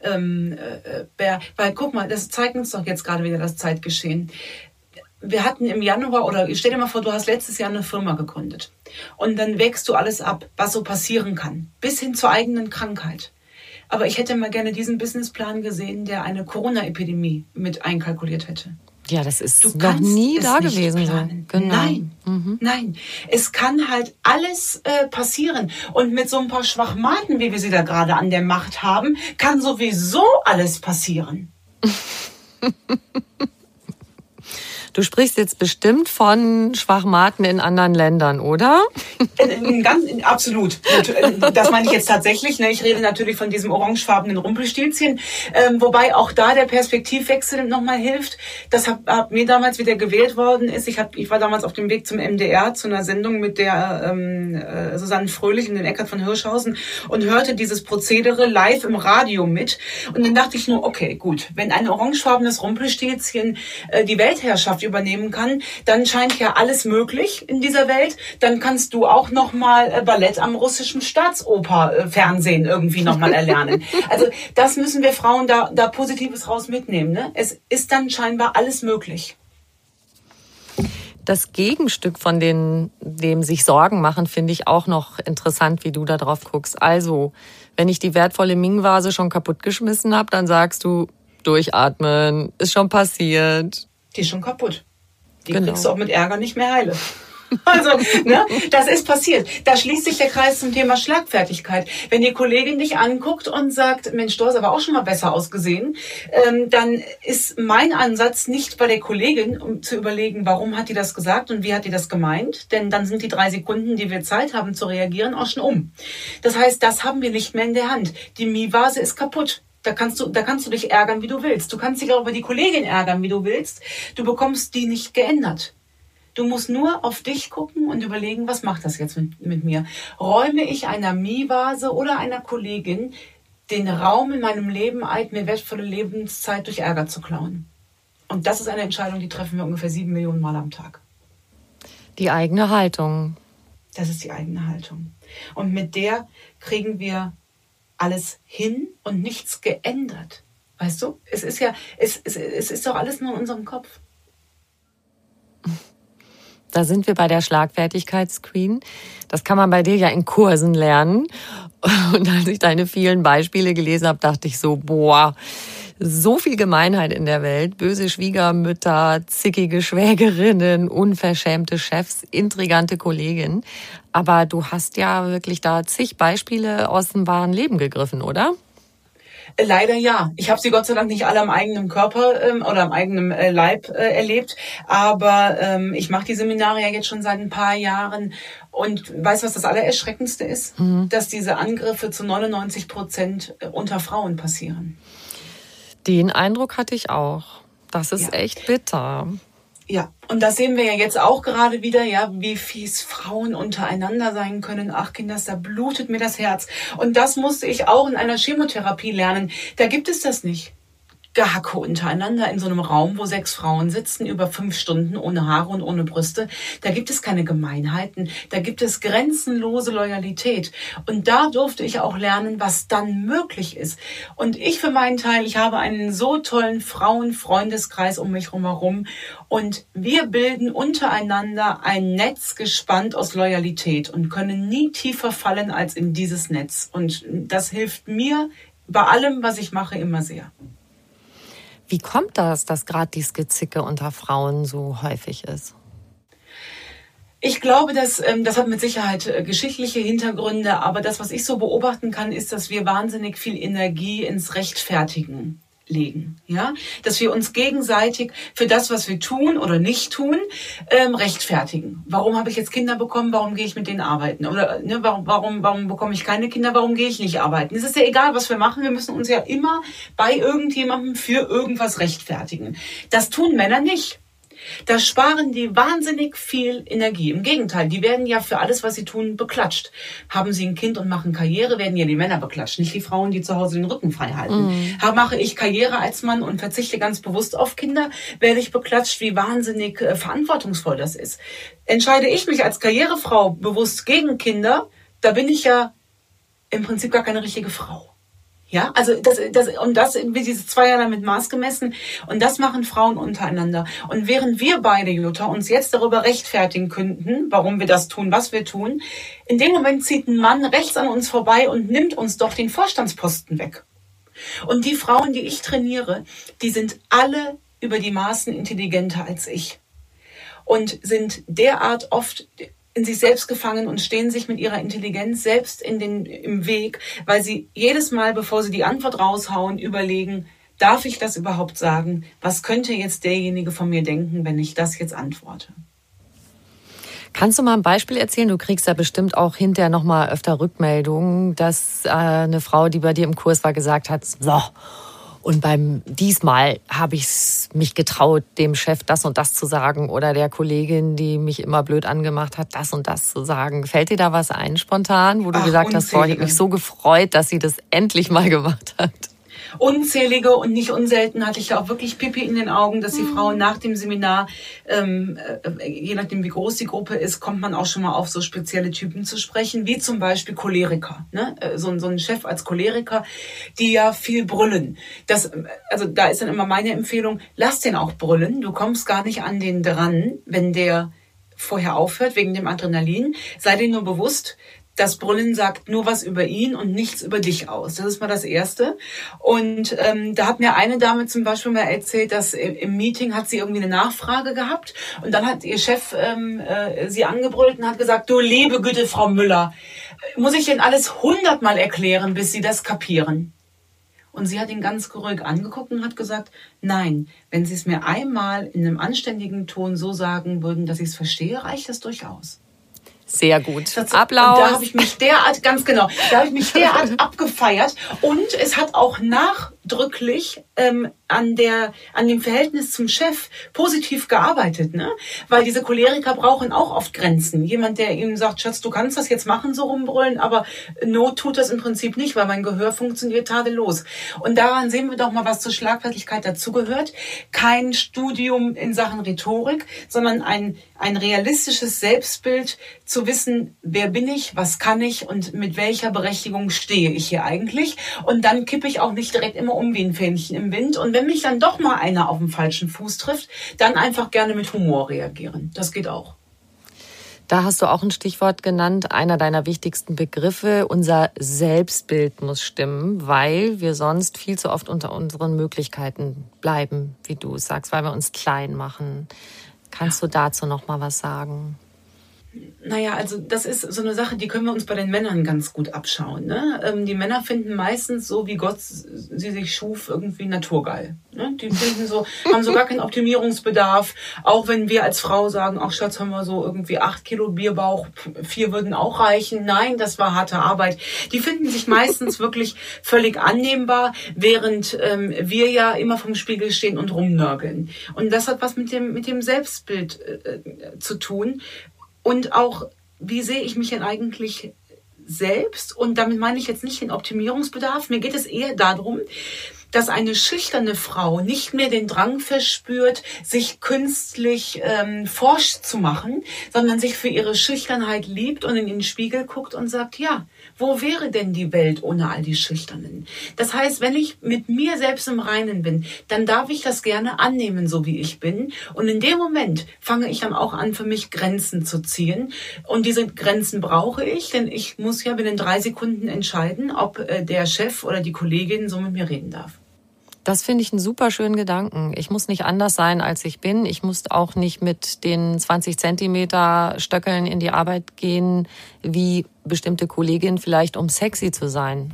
Weil guck mal, das zeigt uns doch jetzt gerade wieder das Zeitgeschehen. Wir hatten im Januar, oder stell dir mal vor, du hast letztes Jahr eine Firma gegründet. Und dann wägst du alles ab, was so passieren kann. Bis hin zur eigenen Krankheit. Aber ich hätte mal gerne diesen Businessplan gesehen, der eine Corona-Epidemie mit einkalkuliert hätte. Ja, das ist noch nie da gewesen. So. Genau. Nein. Es kann halt alles passieren. Und mit so ein paar Schwachmaten, wie wir sie da gerade an der Macht haben, kann sowieso alles passieren. Du sprichst jetzt bestimmt von Schwachmaten in anderen Ländern, oder? Absolut. Das meine ich jetzt tatsächlich. Ne? Ich rede natürlich von diesem orangefarbenen Rumpelstilzchen. Wobei auch da der Perspektivwechsel nochmal hilft. Das hat mir damals, wie der gewählt worden ist. Ich war damals auf dem Weg zum MDR, zu einer Sendung mit der Susanne Fröhlich und den Eckart von Hirschhausen und hörte dieses Prozedere live im Radio mit. Und dann dachte ich nur, okay, gut, wenn ein orangefarbenes Rumpelstilzchen die Weltherrschaft übernehmen kann, dann scheint ja alles möglich in dieser Welt. Dann kannst du auch nochmal Ballett am russischen Staatsoper-Fernsehen irgendwie nochmal erlernen. Also das müssen wir Frauen da Positives raus mitnehmen. Ne? Es ist dann scheinbar alles möglich. Das Gegenstück von dem sich Sorgen machen, finde ich auch noch interessant, wie du da drauf guckst. Also, wenn ich die wertvolle Ming-Vase schon kaputtgeschmissen habe, dann sagst du, durchatmen, ist schon passiert. Die ist schon kaputt. Die kriegst du auch mit Ärger nicht mehr heile. Also, ne, das ist passiert. Da schließt sich der Kreis zum Thema Schlagfertigkeit. Wenn die Kollegin dich anguckt und sagt, Mensch, du hast aber auch schon mal besser ausgesehen, dann ist mein Ansatz nicht bei der Kollegin, um zu überlegen, warum hat die das gesagt und wie hat die das gemeint, denn dann sind die 3 Sekunden, die wir Zeit haben zu reagieren, auch schon um. Das heißt, das haben wir nicht mehr in der Hand. Die Mie-Vase ist kaputt. Da kannst du dich ärgern, wie du willst. Du kannst dich auch über die Kollegin ärgern, wie du willst. Du bekommst die nicht geändert. Du musst nur auf dich gucken und überlegen, was macht das jetzt mit mir? Räume ich einer Mievase oder einer Kollegin den Raum in meinem Leben ein, mir wertvolle Lebenszeit durch Ärger zu klauen? Und das ist eine Entscheidung, die treffen wir ungefähr 7 Millionen Mal am Tag. Die eigene Haltung. Das ist die eigene Haltung. Und mit der kriegen wir alles hin und nichts geändert. Weißt du? Es ist doch alles nur in unserem Kopf. Da sind wir bei der Schlagfertigkeitsqueen. Das kann man bei dir ja in Kursen lernen. Und als ich deine vielen Beispiele gelesen habe, dachte ich so, boah, so viel Gemeinheit in der Welt. Böse Schwiegermütter, zickige Schwägerinnen, unverschämte Chefs, intrigante Kolleginnen. Aber du hast ja wirklich da zig Beispiele aus dem wahren Leben gegriffen, oder? Leider ja. Ich habe sie Gott sei Dank nicht alle am eigenen Körper oder am eigenen Leib erlebt. Aber ich mache die Seminare ja jetzt schon seit ein paar Jahren. Und weißt du, was das Allererschreckendste ist? Dass diese Angriffe zu 99% unter Frauen passieren. Den Eindruck hatte ich auch. Das ist echt bitter. Ja, und das sehen wir ja jetzt auch gerade wieder, ja, wie fies Frauen untereinander sein können. Ach, Kinders, da blutet mir das Herz. Und das musste ich auch in einer Chemotherapie lernen. Da gibt es das nicht. Gehacke untereinander in so einem Raum, wo 6 Frauen sitzen, über 5 Stunden ohne Haare und ohne Brüste. Da gibt es keine Gemeinheiten, da gibt es grenzenlose Loyalität. Und da durfte ich auch lernen, was dann möglich ist. Und ich für meinen Teil, ich habe einen so tollen Frauenfreundeskreis um mich herum. Und wir bilden untereinander ein Netz gespannt aus Loyalität und können nie tiefer fallen als in dieses Netz. Und das hilft mir bei allem, was ich mache, immer sehr. Wie kommt das, dass gerade dieses Gezicke unter Frauen so häufig ist? Ich glaube, das hat mit Sicherheit geschichtliche Hintergründe, aber das, was ich so beobachten kann, ist, dass wir wahnsinnig viel Energie ins Rechtfertigen legen, ja, dass wir uns gegenseitig für das, was wir tun oder nicht tun, rechtfertigen. Warum habe ich jetzt Kinder bekommen? Warum gehe ich mit denen arbeiten? Oder warum bekomme ich keine Kinder? Warum gehe ich nicht arbeiten? Es ist ja egal, was wir machen. Wir müssen uns ja immer bei irgendjemandem für irgendwas rechtfertigen. Das tun Männer nicht. Da sparen die wahnsinnig viel Energie. Im Gegenteil, die werden ja für alles, was sie tun, beklatscht. Haben sie ein Kind und machen Karriere, werden ja die Männer beklatscht, nicht die Frauen, die zu Hause den Rücken frei halten. Mache ich Karriere als Mann und verzichte ganz bewusst auf Kinder, werde ich beklatscht, wie wahnsinnig verantwortungsvoll das ist. Entscheide ich mich als Karrierefrau bewusst gegen Kinder, da bin ich ja im Prinzip gar keine richtige Frau. Ja, also das wird diese zweierlei mit Maß gemessen und das machen Frauen untereinander. Und während wir beide, Jutta, uns jetzt darüber rechtfertigen könnten, warum wir das tun, was wir tun, in dem Moment zieht ein Mann rechts an uns vorbei und nimmt uns doch den Vorstandsposten weg. Und die Frauen, die ich trainiere, die sind alle über die Maßen intelligenter als ich und sind derart oft in sich selbst gefangen und stehen sich mit ihrer Intelligenz selbst im Weg, weil sie jedes Mal, bevor sie die Antwort raushauen, überlegen, darf ich das überhaupt sagen? Was könnte jetzt derjenige von mir denken, wenn ich das jetzt antworte? Kannst du mal ein Beispiel erzählen? Du kriegst ja bestimmt auch hinterher noch mal öfter Rückmeldungen, dass eine Frau, die bei dir im Kurs war, gesagt hat, so, und diesmal habe ich mich getraut, dem Chef das und das zu sagen oder der Kollegin, die mich immer blöd angemacht hat, das und das zu sagen. Fällt dir da was ein spontan, wo du gesagt hast, boah, ich habe mich so gefreut, dass sie das endlich mal gemacht hat? Unzählige und nicht unselten hatte ich ja auch wirklich Pipi in den Augen, dass die Frauen nach dem Seminar, je nachdem wie groß die Gruppe ist, kommt man auch schon mal auf so spezielle Typen zu sprechen, wie zum Beispiel Choleriker. Ne? So ein Chef als Choleriker, die ja viel brüllen. Also da ist dann immer meine Empfehlung, lass den auch brüllen. Du kommst gar nicht an den dran, wenn der vorher aufhört wegen dem Adrenalin. Sei dir nur bewusst, das Brüllen sagt nur was über ihn und nichts über dich aus. Das ist mal das Erste. Und da hat mir eine Dame zum Beispiel mal erzählt, dass im Meeting hat sie irgendwie eine Nachfrage gehabt und dann hat ihr Chef sie angebrüllt und hat gesagt, du liebe Güte, Frau Müller, muss ich denn alles 100-mal erklären, bis Sie das kapieren? Und sie hat ihn ganz ruhig angeguckt und hat gesagt, nein, wenn Sie es mir einmal in einem anständigen Ton so sagen würden, dass ich es verstehe, reicht das durchaus. Sehr gut. Applaus. Und da habe ich mich derart, ganz genau, abgefeiert. Und es hat auch nachdrücklich an dem Verhältnis zum Chef positiv gearbeitet, ne? Weil diese Choleriker brauchen auch oft Grenzen. Jemand, der ihnen sagt, Schatz, du kannst das jetzt machen, so rumbrüllen, aber Not tut das im Prinzip nicht, weil mein Gehör funktioniert tadellos. Und daran sehen wir doch mal, was zur Schlagfertigkeit dazugehört. Kein Studium in Sachen Rhetorik, sondern ein realistisches Selbstbild, zu wissen, wer bin ich, was kann ich und mit welcher Berechtigung stehe ich hier eigentlich. Und dann kippe ich auch nicht direkt immer um wie ein Fähnchen im Wind. Und wenn mich dann doch mal einer auf den falschen Fuß trifft, dann einfach gerne mit Humor reagieren. Das geht auch. Da hast du auch ein Stichwort genannt, einer deiner wichtigsten Begriffe. Unser Selbstbild muss stimmen, weil wir sonst viel zu oft unter unseren Möglichkeiten bleiben, wie du sagst, weil wir uns klein machen. Kannst du dazu noch mal was sagen? Naja, also das ist so eine Sache, die können wir uns bei den Männern ganz gut abschauen. Ne? Die Männer finden meistens so, wie Gott sie sich schuf, irgendwie naturgeil. Ne? Die finden so, haben so gar keinen Optimierungsbedarf. Auch wenn wir als Frau sagen, ach Schatz, haben wir so irgendwie 8 Kilo Bierbauch, 4 würden auch reichen. Nein, das war harte Arbeit. Die finden sich meistens wirklich völlig annehmbar, während wir ja immer vom Spiegel stehen und rumnörgeln. Und das hat was mit dem Selbstbild zu tun. Und auch, wie sehe ich mich denn eigentlich selbst? Und damit meine ich jetzt nicht den Optimierungsbedarf. Mir geht es eher darum, dass eine schüchterne Frau nicht mehr den Drang verspürt, sich künstlich forsch zu machen, sondern sich für ihre Schüchternheit liebt und in den Spiegel guckt und sagt, ja, wo wäre denn die Welt ohne all die Schüchternen? Das heißt, wenn ich mit mir selbst im Reinen bin, dann darf ich das gerne annehmen, so wie ich bin. Und in dem Moment fange ich dann auch an, für mich Grenzen zu ziehen. Und diese Grenzen brauche ich, denn ich muss ja binnen 3 Sekunden entscheiden, ob der Chef oder die Kollegin so mit mir reden darf. Das finde ich einen super schönen Gedanken. Ich muss nicht anders sein, als ich bin. Ich muss auch nicht mit den 20 Zentimeter Stöckeln in die Arbeit gehen, wie bestimmte Kolleginnen vielleicht, um sexy zu sein.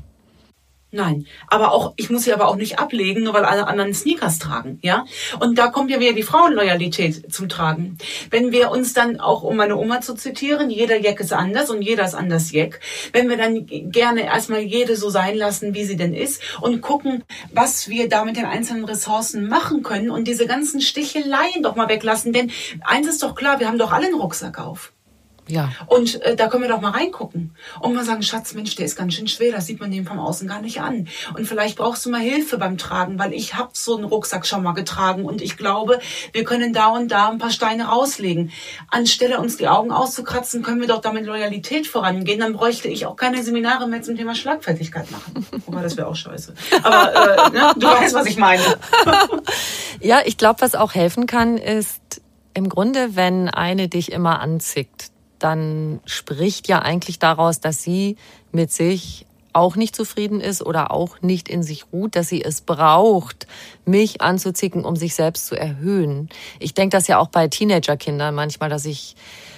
Nein, ich muss sie aber auch nicht ablegen, nur weil alle anderen Sneakers tragen, ja? Und da kommt ja wieder die Frauenloyalität zum Tragen. Wenn wir uns dann auch, um meine Oma zu zitieren, jeder Jack ist anders und jeder ist anders Jack, wenn wir dann gerne erstmal jede so sein lassen, wie sie denn ist und gucken, was wir da mit den einzelnen Ressourcen machen können und diese ganzen Sticheleien doch mal weglassen, denn eins ist doch klar, wir haben doch alle einen Rucksack auf. Ja. Und da können wir doch mal reingucken und mal sagen, Schatz, Mensch, der ist ganz schön schwer, das sieht man dem vom Außen gar nicht an. Und vielleicht brauchst du mal Hilfe beim Tragen, weil ich habe so einen Rucksack schon mal getragen und ich glaube, wir können da und da ein paar Steine rauslegen. Anstelle uns die Augen auszukratzen, können wir doch damit Loyalität vorangehen. Dann bräuchte ich auch keine Seminare mehr zum Thema Schlagfertigkeit machen. Wobei, das wäre auch scheiße. Aber ne, du weißt, was ich meine. Ja, ich glaube, was auch helfen kann, ist im Grunde, wenn eine dich immer anzickt, dann spricht ja eigentlich daraus, dass sie mit sich auch nicht zufrieden ist oder auch nicht in sich ruht, dass sie es braucht, mich anzuzicken, um sich selbst zu erhöhen. Ich denke das ja auch bei Teenagerkindern manchmal, dass ich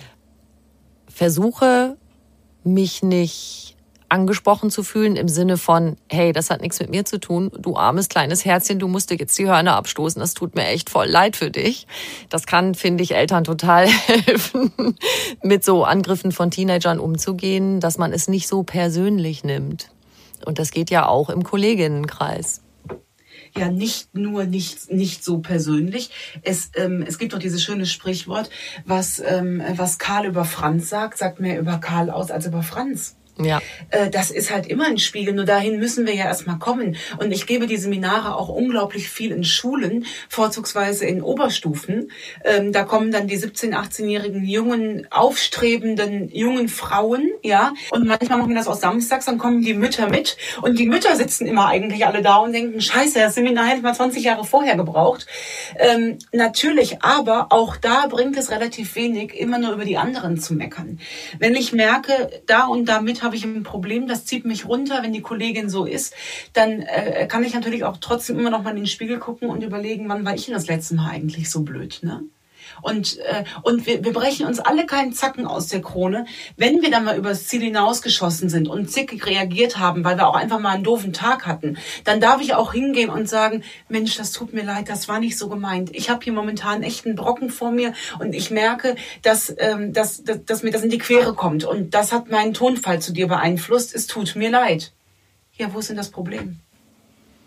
versuche, mich nicht angesprochen zu fühlen im Sinne von, hey, das hat nichts mit mir zu tun, du armes kleines Herzchen, du musst dir jetzt die Hörner abstoßen, das tut mir echt voll leid für dich. Das kann, finde ich, Eltern total helfen, mit so Angriffen von Teenagern umzugehen, dass man es nicht so persönlich nimmt. Und das geht ja auch im Kolleginnenkreis. Ja, nicht so persönlich. Es gibt doch dieses schöne Sprichwort, was Karl über Franz sagt mehr über Karl aus als über Franz. Ja. Das ist halt immer ein Spiegel, nur dahin müssen wir ja erstmal kommen. Und ich gebe die Seminare auch unglaublich viel in Schulen, vorzugsweise in Oberstufen. Da kommen dann die 17-, 18-jährigen jungen, aufstrebenden jungen Frauen, ja. Und manchmal machen wir das auch samstags, dann kommen die Mütter mit. Und die Mütter sitzen immer eigentlich alle da und denken, scheiße, das Seminar hätte man 20 Jahre vorher gebraucht. Natürlich, aber auch da bringt es relativ wenig, immer nur über die anderen zu meckern. Wenn ich merke, da und damit habe ich ein Problem, das zieht mich runter, wenn die Kollegin so ist, dann kann ich natürlich auch trotzdem immer noch mal in den Spiegel gucken und überlegen, wann war ich denn das letzte Mal eigentlich so blöd, ne? Und wir brechen uns alle keinen Zacken aus der Krone, wenn wir dann mal übers Ziel hinausgeschossen sind und zickig reagiert haben, weil wir auch einfach mal einen doofen Tag hatten. Dann darf ich auch hingehen und sagen, Mensch, das tut mir leid, das war nicht so gemeint. Ich habe hier momentan echt einen Brocken vor mir und ich merke, dass mir das in die Quere kommt. Und das hat meinen Tonfall zu dir beeinflusst. Es tut mir leid. Ja, wo ist denn das Problem?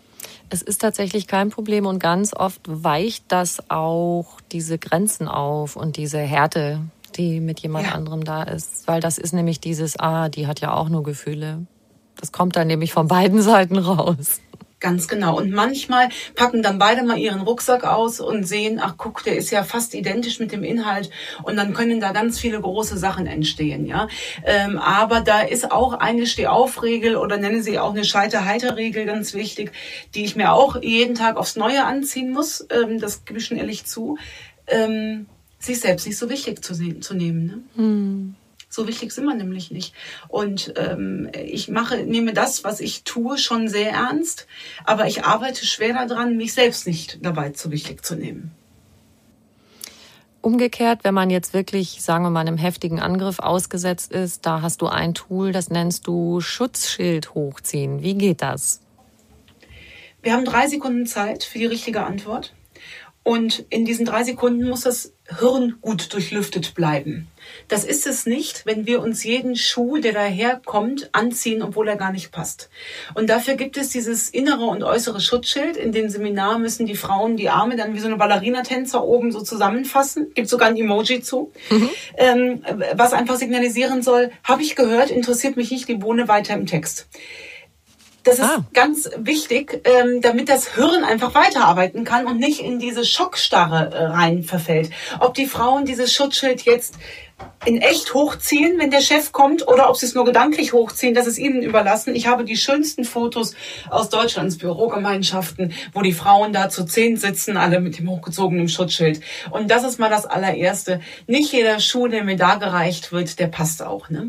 Es ist tatsächlich kein Problem und ganz oft weicht das auch diese Grenzen auf und diese Härte, die mit jemand anderem da ist. Weil das ist nämlich dieses, die hat ja auch nur Gefühle. Das kommt dann nämlich von beiden Seiten raus. Ganz genau. Und manchmal packen dann beide mal ihren Rucksack aus und sehen, ach guck, der ist ja fast identisch mit dem Inhalt. Und dann können da ganz viele große Sachen entstehen, ja. Aber da ist auch eine Stehaufregel oder nenne sie auch eine Scheiter-Heiter-Regel ganz wichtig, die ich mir auch jeden Tag aufs Neue anziehen muss. Das gebe ich schon ehrlich zu. Sich selbst nicht so wichtig zu nehmen, ne? So wichtig sind wir nämlich nicht. Und ich nehme das, was ich tue, schon sehr ernst. Aber ich arbeite schwer daran, mich selbst nicht dabei zu wichtig zu nehmen. Umgekehrt, wenn man jetzt wirklich, sagen wir mal, einem heftigen Angriff ausgesetzt ist, da hast du ein Tool, das nennst du Schutzschild hochziehen. Wie geht das? Wir haben 3 Sekunden Zeit für die richtige Antwort. Und in diesen 3 Sekunden muss das Hirn gut durchlüftet bleiben. Das ist es nicht, wenn wir uns jeden Schuh, der daherkommt, anziehen, obwohl er gar nicht passt. Und dafür gibt es dieses innere und äußere Schutzschild. In dem Seminar müssen die Frauen die Arme dann wie so eine Ballerina-Tänzer oben so zusammenfassen. Gibt sogar ein Emoji zu. Was einfach signalisieren soll, habe ich gehört, interessiert mich nicht die Bohne, weiter im Text. Das ist ganz wichtig, damit das Hirn einfach weiterarbeiten kann und nicht in diese Schockstarre rein verfällt. Ob die Frauen dieses Schutzschild jetzt in echt hochziehen, wenn der Chef kommt, oder ob sie es nur gedanklich hochziehen, das ist ihnen überlassen. Ich habe die schönsten Fotos aus Deutschlands Bürogemeinschaften, wo die Frauen da zu 10 sitzen, alle mit dem hochgezogenen Schutzschild. Und das ist mal das allererste. Nicht jeder Schuh, der mir da gereicht wird, der passt auch, ne?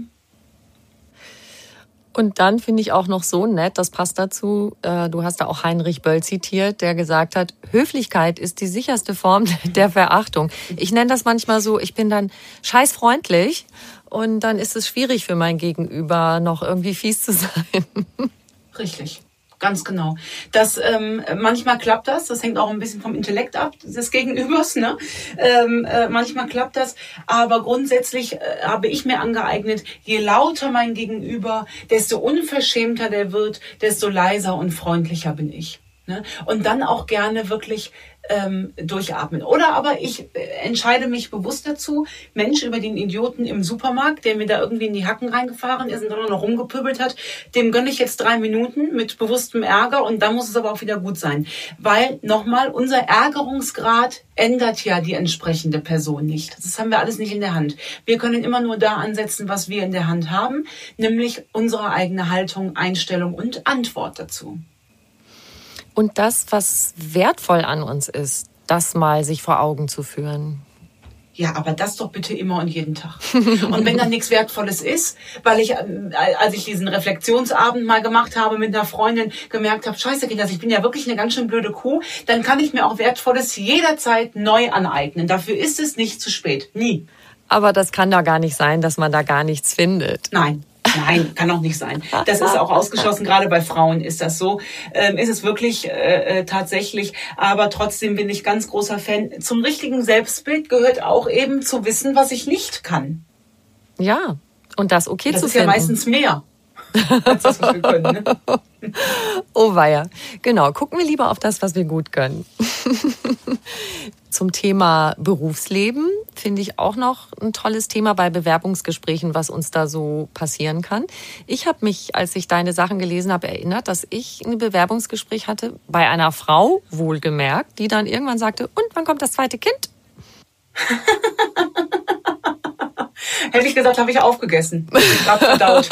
Und dann finde ich auch noch so nett, das passt dazu, du hast da auch Heinrich Böll zitiert, der gesagt hat, Höflichkeit ist die sicherste Form der Verachtung. Ich nenne das manchmal so, ich bin dann scheißfreundlich und dann ist es schwierig für mein Gegenüber, noch irgendwie fies zu sein. Richtig. Ganz genau. Manchmal klappt das hängt auch ein bisschen vom Intellekt ab, des Gegenübers, ne? Manchmal klappt das, aber grundsätzlich habe ich mir angeeignet, je lauter mein Gegenüber, desto unverschämter der wird, desto leiser und freundlicher bin ich. Ne? Und dann auch gerne wirklich durchatmen. Oder aber ich entscheide mich bewusst dazu, Mensch, über den Idioten im Supermarkt, der mir da irgendwie in die Hacken reingefahren ist und dann noch rumgepöbelt hat, dem gönne ich jetzt 3 Minuten mit bewusstem Ärger und dann muss es aber auch wieder gut sein. Weil, nochmal, unser Ärgerungsgrad ändert ja die entsprechende Person nicht. Das haben wir alles nicht in der Hand. Wir können immer nur da ansetzen, was wir in der Hand haben, nämlich unsere eigene Haltung, Einstellung und Antwort dazu. Und das, was wertvoll an uns ist, das mal sich vor Augen zu führen. Ja, aber das doch bitte immer und jeden Tag. Und wenn dann nichts Wertvolles ist, weil ich, als ich diesen Reflexionsabend mal gemacht habe mit einer Freundin, gemerkt habe, scheiße Kinder, ich bin ja wirklich eine ganz schön blöde Kuh, dann kann ich mir auch Wertvolles jederzeit neu aneignen. Dafür ist es nicht zu spät. Nie. Aber das kann da gar nicht sein, dass man da gar nichts findet. Nein, kann auch nicht sein. Das ist auch ausgeschlossen, gerade bei Frauen ist das so. Ist es wirklich tatsächlich, aber trotzdem bin ich ganz großer Fan. Zum richtigen Selbstbild gehört auch eben zu wissen, was ich nicht kann. Ja, und das okay das zu finden. Das ist ja meistens mehr, als das, was wir können. Ne? Oh weia. Genau, gucken wir lieber auf das, was wir gut können. Zum Thema Berufsleben finde ich auch noch ein tolles Thema bei Bewerbungsgesprächen, was uns da so passieren kann. Ich habe mich, als ich deine Sachen gelesen habe, erinnert, dass ich ein Bewerbungsgespräch hatte, bei einer Frau, wohlgemerkt, die dann irgendwann sagte, und wann kommt das zweite Kind? Hätte ich gesagt, habe ich aufgegessen. Ich habe verdaut.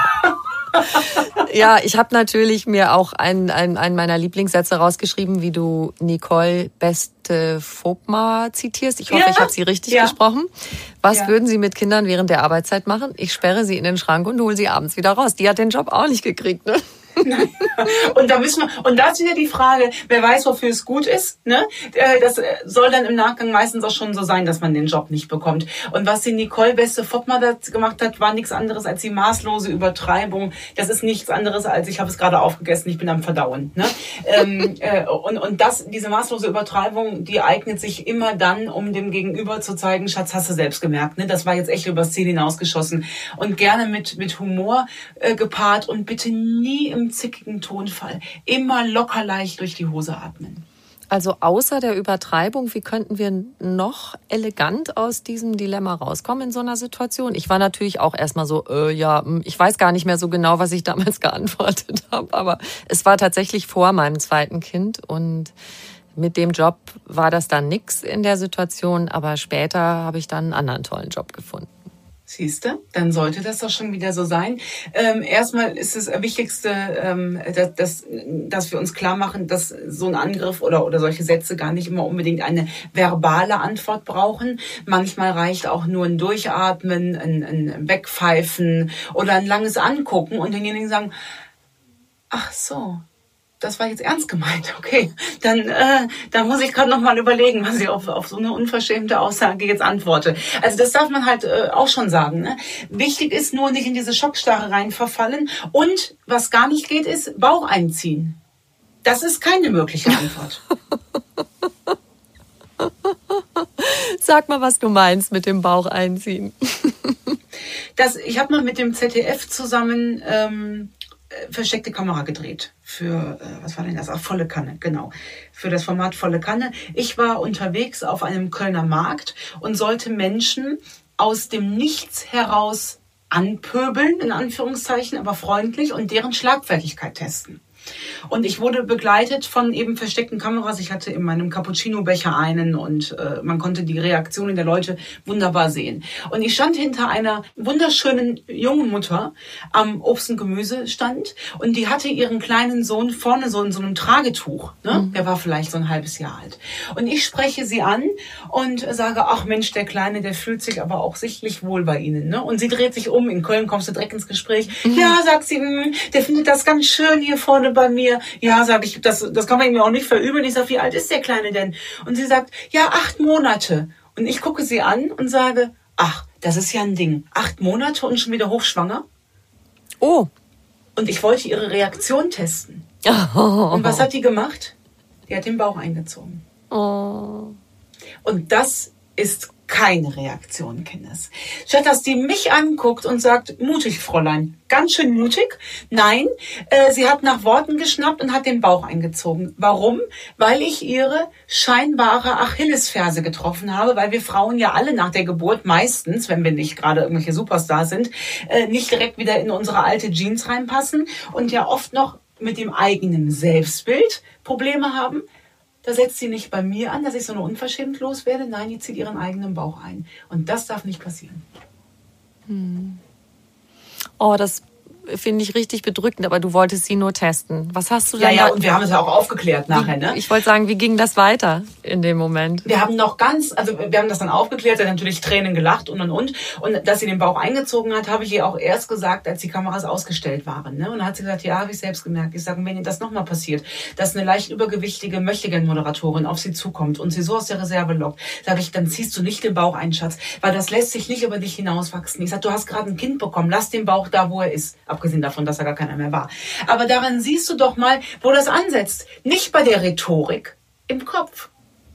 Ja, ich habe natürlich mir auch einen meiner Lieblingssätze rausgeschrieben, wie du Nicole Beste-Vogtmar zitierst. Ich hoffe, ich habe sie richtig gesprochen. Was würden Sie mit Kindern während der Arbeitszeit machen? Ich sperre sie in den Schrank und hole sie abends wieder raus. Die hat den Job auch nicht gekriegt, ne? Und da ist wieder die Frage, wer weiß, wofür es gut ist, ne? Das soll dann im Nachgang meistens auch schon so sein, dass man den Job nicht bekommt. Und was die Nicole Beste-Vogtmar gemacht hat, war nichts anderes als die maßlose Übertreibung. Das ist nichts anderes als, ich habe es gerade aufgegessen, ich bin am Verdauen, ne? Und diese maßlose Übertreibung, die eignet sich immer dann, um dem Gegenüber zu zeigen, Schatz, hast du selbst gemerkt, ne? Das war jetzt echt übers Ziel hinausgeschossen. Und gerne mit Humor gepaart und bitte nie im im zickigen Tonfall. Immer locker leicht durch die Hose atmen. Also außer der Übertreibung, wie könnten wir noch elegant aus diesem Dilemma rauskommen in so einer Situation? Ich war natürlich auch erstmal so, ich weiß gar nicht mehr so genau, was ich damals geantwortet habe, aber es war tatsächlich vor meinem zweiten Kind und mit dem Job war das dann nix in der Situation, aber später habe ich dann einen anderen tollen Job gefunden. Siehste, dann sollte das doch schon wieder so sein. Erstmal ist das Wichtigste, dass wir uns klar machen, dass so ein Angriff oder solche Sätze gar nicht immer unbedingt eine verbale Antwort brauchen. Manchmal reicht auch nur ein Durchatmen, ein Wegpfeifen oder ein langes Angucken und denjenigen sagen, ach so, das war jetzt ernst gemeint, okay. Dann muss ich gerade noch mal überlegen, was ich auf so eine unverschämte Aussage jetzt antworte. Also das darf man halt auch schon sagen. Ne? Wichtig ist nur nicht in diese Schockstarre rein verfallen. Und was gar nicht geht, ist Bauch einziehen. Das ist keine mögliche Antwort. Sag mal, was du meinst mit dem Bauch einziehen. Ich habe mal mit dem ZDF zusammen versteckte Kamera gedreht für, was war denn das? Volle Kanne, genau. Für das Format Volle Kanne. Ich war unterwegs auf einem Kölner Markt und sollte Menschen aus dem Nichts heraus anpöbeln, in Anführungszeichen, aber freundlich und deren Schlagfertigkeit testen. Und ich wurde begleitet von eben versteckten Kameras. Ich hatte in meinem Cappuccino-Becher einen und man konnte die Reaktionen der Leute wunderbar sehen. Und ich stand hinter einer wunderschönen jungen Mutter am Obst- und Gemüsestand und die hatte ihren kleinen Sohn vorne so in so einem Tragetuch. Ne? Der war vielleicht so ein halbes Jahr alt. Und ich spreche sie an und sage, ach Mensch, der Kleine, der fühlt sich aber auch sichtlich wohl bei Ihnen. Ne? Und sie dreht sich um. In Köln kommst du direkt ins Gespräch. Ja, sagt sie, der findet das ganz schön hier vorne bei mir. Ja, sage ich, das kann man ihm auch nicht verübeln. Ich sage, wie alt ist der Kleine denn? Und sie sagt, ja, 8 Monate. Und ich gucke sie an und sage, ach, das ist ja ein Ding. 8 Monate und schon wieder hochschwanger? Oh. Und ich wollte ihre Reaktion testen. Und was hat die gemacht? Die hat den Bauch eingezogen. Oh. Und das ist keine Reaktion, Kindes. Statt dass die mich anguckt und sagt, mutig, Fräulein, ganz schön mutig. Nein, sie hat nach Worten geschnappt und hat den Bauch eingezogen. Warum? Weil ich ihre scheinbare Achillesferse getroffen habe, weil wir Frauen ja alle nach der Geburt meistens, wenn wir nicht gerade irgendwelche Superstars sind, nicht direkt wieder in unsere alte Jeans reinpassen und ja oft noch mit dem eigenen Selbstbild Probleme haben. Da setzt sie nicht bei mir an, dass ich so eine Unverschämt loswerde. Nein, die zieht ihren eigenen Bauch ein. Und das darf nicht passieren. Oh, das finde ich richtig bedrückend, aber du wolltest sie nur testen. Was hast du denn Ja, und wir haben es ja auch aufgeklärt nachher, ne? Ich wollte sagen, wie ging das weiter in dem Moment? Wir haben wir haben das dann aufgeklärt, sie hat natürlich Tränen gelacht und. Und dass sie den Bauch eingezogen hat, habe ich ihr auch erst gesagt, als die Kameras ausgestellt waren, ne? Und dann hat sie gesagt, ja, habe ich selbst gemerkt. Ich sage, wenn ihr das nochmal passiert, dass eine leicht übergewichtige Möchtegern-Moderatorin auf sie zukommt und sie so aus der Reserve lockt, sage ich, dann ziehst du nicht den Bauch ein, Schatz, weil das lässt sich nicht über dich hinauswachsen. Ich sage, du hast gerade ein Kind bekommen, lass den Bauch da, wo er ist. Abgesehen davon, dass er gar keiner mehr war. Aber daran siehst du doch mal, wo das ansetzt. Nicht bei der Rhetorik, im Kopf.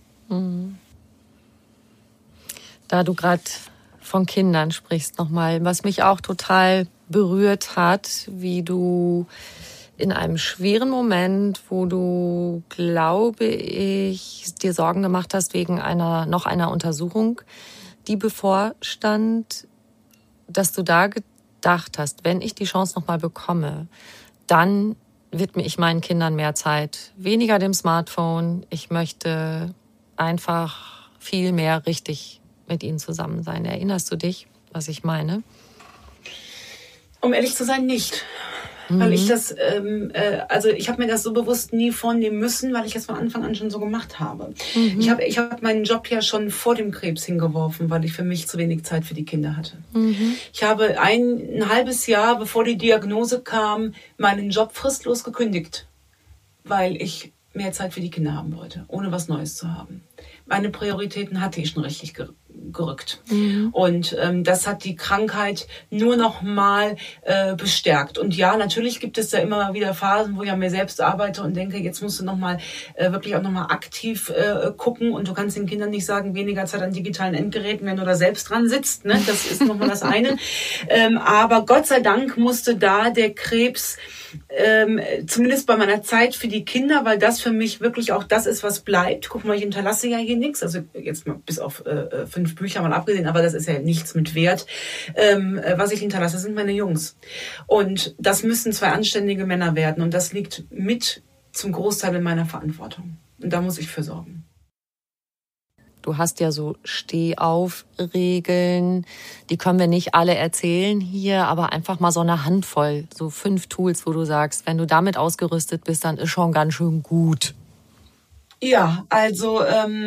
Da du gerade von Kindern sprichst nochmal, was mich auch total berührt hat, wie du in einem schweren Moment, wo du, glaube ich, dir Sorgen gemacht hast wegen noch einer Untersuchung, die bevorstand, dass du da gedacht hast, wenn ich die Chance nochmal bekomme, dann widme ich meinen Kindern mehr Zeit, weniger dem Smartphone. Ich möchte einfach viel mehr richtig mit ihnen zusammen sein. Erinnerst du dich, was ich meine? Um ehrlich zu sein, nicht. Weil ich das, ich habe mir das so bewusst nie vornehmen müssen, weil ich das von Anfang an schon so gemacht habe. Ich hab meinen Job ja schon vor dem Krebs hingeworfen, weil ich für mich zu wenig Zeit für die Kinder hatte. Ich habe ein halbes Jahr, bevor die Diagnose kam, meinen Job fristlos gekündigt, weil ich mehr Zeit für die Kinder haben wollte, ohne was Neues zu haben. Meine Prioritäten hatte ich schon richtig gerückt. Und das hat die Krankheit nur noch mal bestärkt. Und ja, natürlich gibt es da immer wieder Phasen, wo ich an mir selbst arbeite und denke, jetzt musst du noch mal wirklich auch noch mal aktiv gucken. Und du kannst den Kindern nicht sagen, weniger Zeit an digitalen Endgeräten, wenn du da selbst dran sitzt. Ne? Das ist noch mal das eine. Aber Gott sei Dank musste da der Krebs zumindest bei meiner Zeit für die Kinder, weil das für mich wirklich auch das ist, was bleibt. Guck mal, ich hinterlasse ja hier nichts. Also jetzt mal bis auf 5 Bücher mal abgesehen, aber das ist ja nichts mit Wert. Was ich hinterlasse, sind meine Jungs. Und das müssen 2 anständige Männer werden. Und das liegt mit zum Großteil in meiner Verantwortung. Und da muss ich für sorgen. Du hast ja so Steh-auf-Regeln, die können wir nicht alle erzählen hier, aber einfach mal so eine Handvoll, so 5 Tools, wo du sagst, wenn du damit ausgerüstet bist, dann ist schon ganz schön gut. Ja, also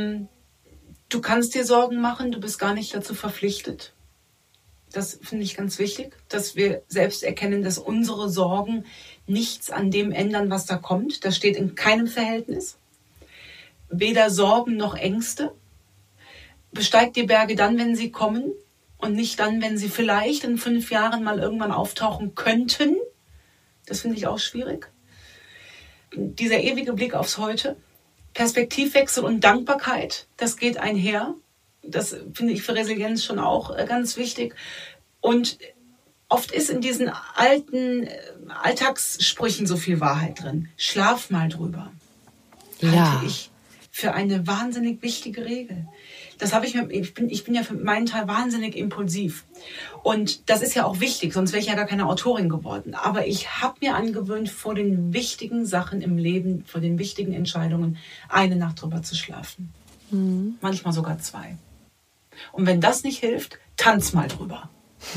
du kannst dir Sorgen machen, du bist gar nicht dazu verpflichtet. Das finde ich ganz wichtig, dass wir selbst erkennen, dass unsere Sorgen nichts an dem ändern, was da kommt. Das steht in keinem Verhältnis. Weder Sorgen noch Ängste. Besteigt die Berge dann, wenn sie kommen und nicht dann, wenn sie vielleicht in 5 Jahren mal irgendwann auftauchen könnten. Das finde ich auch schwierig. Dieser ewige Blick aufs Heute, Perspektivwechsel und Dankbarkeit, das geht einher. Das finde ich für Resilienz schon auch ganz wichtig. Und oft ist in diesen alten Alltagssprüchen so viel Wahrheit drin. Schlaf mal drüber. Ja. Halte ich für eine wahnsinnig wichtige Regel. Das habe ich bin ja für meinen Teil wahnsinnig impulsiv. Und das ist ja auch wichtig, sonst wäre ich ja gar keine Autorin geworden. Aber ich habe mir angewöhnt, vor den wichtigen Sachen im Leben, vor den wichtigen Entscheidungen, eine Nacht drüber zu schlafen. Manchmal sogar 2. Und wenn das nicht hilft, tanz mal drüber.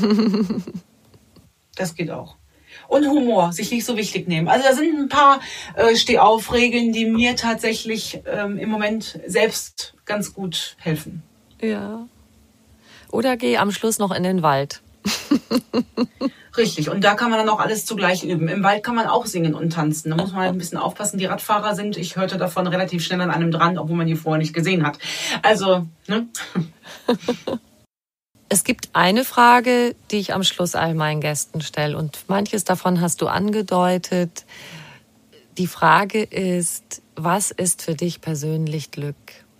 Das geht auch. Und Humor, sich nicht so wichtig nehmen. Also da sind ein paar Steh-auf-Regeln, die mir tatsächlich im Moment selbst ganz gut helfen. Ja. Oder geh am Schluss noch in den Wald. Richtig, und da kann man dann auch alles zugleich üben. Im Wald kann man auch singen und tanzen. Da muss man halt ein bisschen aufpassen. Die Radfahrer sind, ich hörte davon, relativ schnell an einem dran, obwohl man die vorher nicht gesehen hat. Also, ne? Es gibt eine Frage, die ich am Schluss all meinen Gästen stelle. Und manches davon hast du angedeutet. Die Frage ist, was ist für dich persönlich Glück?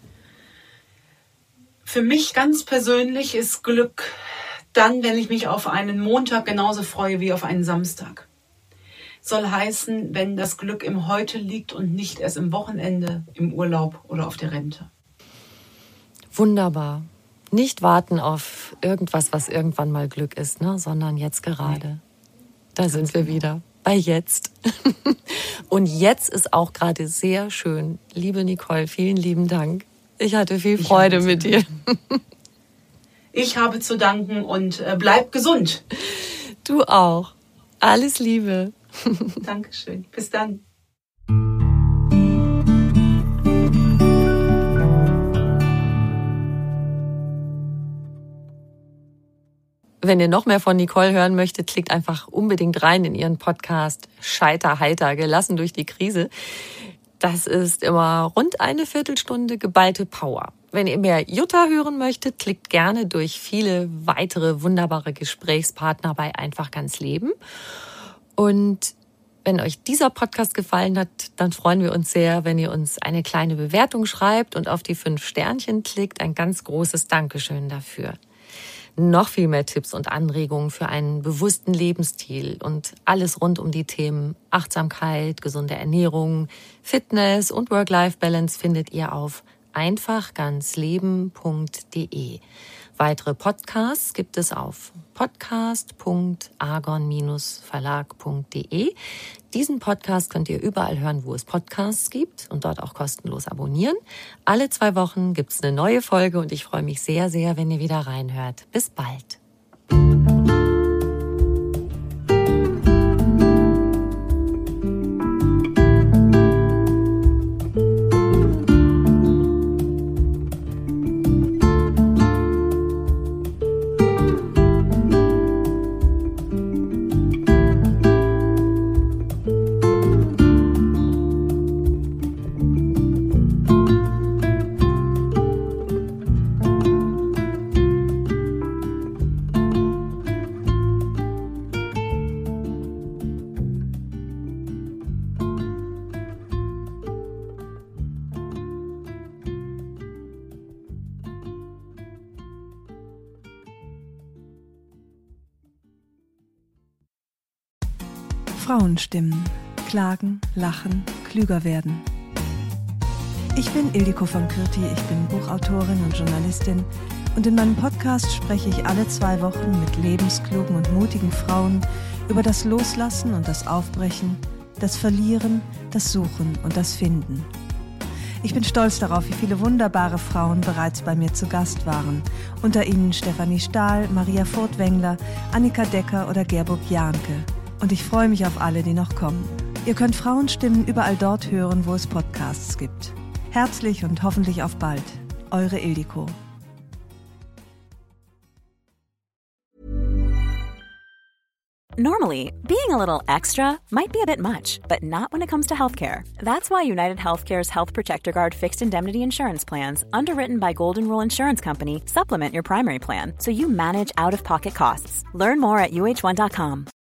Für mich ganz persönlich ist Glück dann, wenn ich mich auf einen Montag genauso freue wie auf einen Samstag. Soll heißen, wenn das Glück im Heute liegt und nicht erst im Wochenende, im Urlaub oder auf der Rente. Wunderbar. Nicht warten auf irgendwas, was irgendwann mal Glück ist, ne? Sondern jetzt gerade. Nee. Da sind wir wieder. Bei jetzt. Und jetzt ist auch gerade sehr schön. Liebe Nicole, vielen lieben Dank. Ich hatte viel Freude mit dir. Ich habe zu danken und bleib gesund. Du auch. Alles Liebe. Dankeschön. Bis dann. Wenn ihr noch mehr von Nicole hören möchtet, klickt einfach unbedingt rein in ihren Podcast Scheiter heiter, gelassen durch die Krise. Das ist immer rund eine Viertelstunde geballte Power. Wenn ihr mehr Jutta hören möchtet, klickt gerne durch viele weitere wunderbare Gesprächspartner bei Einfach ganz Leben. Und wenn euch dieser Podcast gefallen hat, dann freuen wir uns sehr, wenn ihr uns eine kleine Bewertung schreibt und auf die 5 Sternchen klickt. Ein ganz großes Dankeschön dafür. Noch viel mehr Tipps und Anregungen für einen bewussten Lebensstil und alles rund um die Themen Achtsamkeit, gesunde Ernährung, Fitness und Work-Life-Balance findet ihr auf einfachganzleben.de. Weitere Podcasts gibt es auf podcast.argon-verlag.de. Diesen Podcast könnt ihr überall hören, wo es Podcasts gibt und dort auch kostenlos abonnieren. Alle 2 Wochen gibt es eine neue Folge und ich freue mich sehr, sehr, wenn ihr wieder reinhört. Bis bald. Frauenstimmen. Klagen, lachen, klüger werden. Ich bin Ildiko von Kürti, ich bin Buchautorin und Journalistin und in meinem Podcast spreche ich alle 2 Wochen mit lebensklugen und mutigen Frauen über das Loslassen und das Aufbrechen, das Verlieren, das Suchen und das Finden. Ich bin stolz darauf, wie viele wunderbare Frauen bereits bei mir zu Gast waren. Unter ihnen Stefanie Stahl, Maria Furtwängler, Annika Decker oder Gerburg Jahnke. Und ich freue mich auf alle, die noch kommen. Ihr könnt Frauenstimmen überall dort hören, wo es Podcasts gibt. Herzlich und hoffentlich auf bald. Eure Ildiko. Normally, being a little extra might be a bit much, but not when it comes to healthcare. That's why United Healthcare's Health Protector Guard fixed indemnity insurance plans, underwritten by Golden Rule Insurance Company, supplement your primary plan so you manage out-of-pocket costs. Learn more at uh1.com.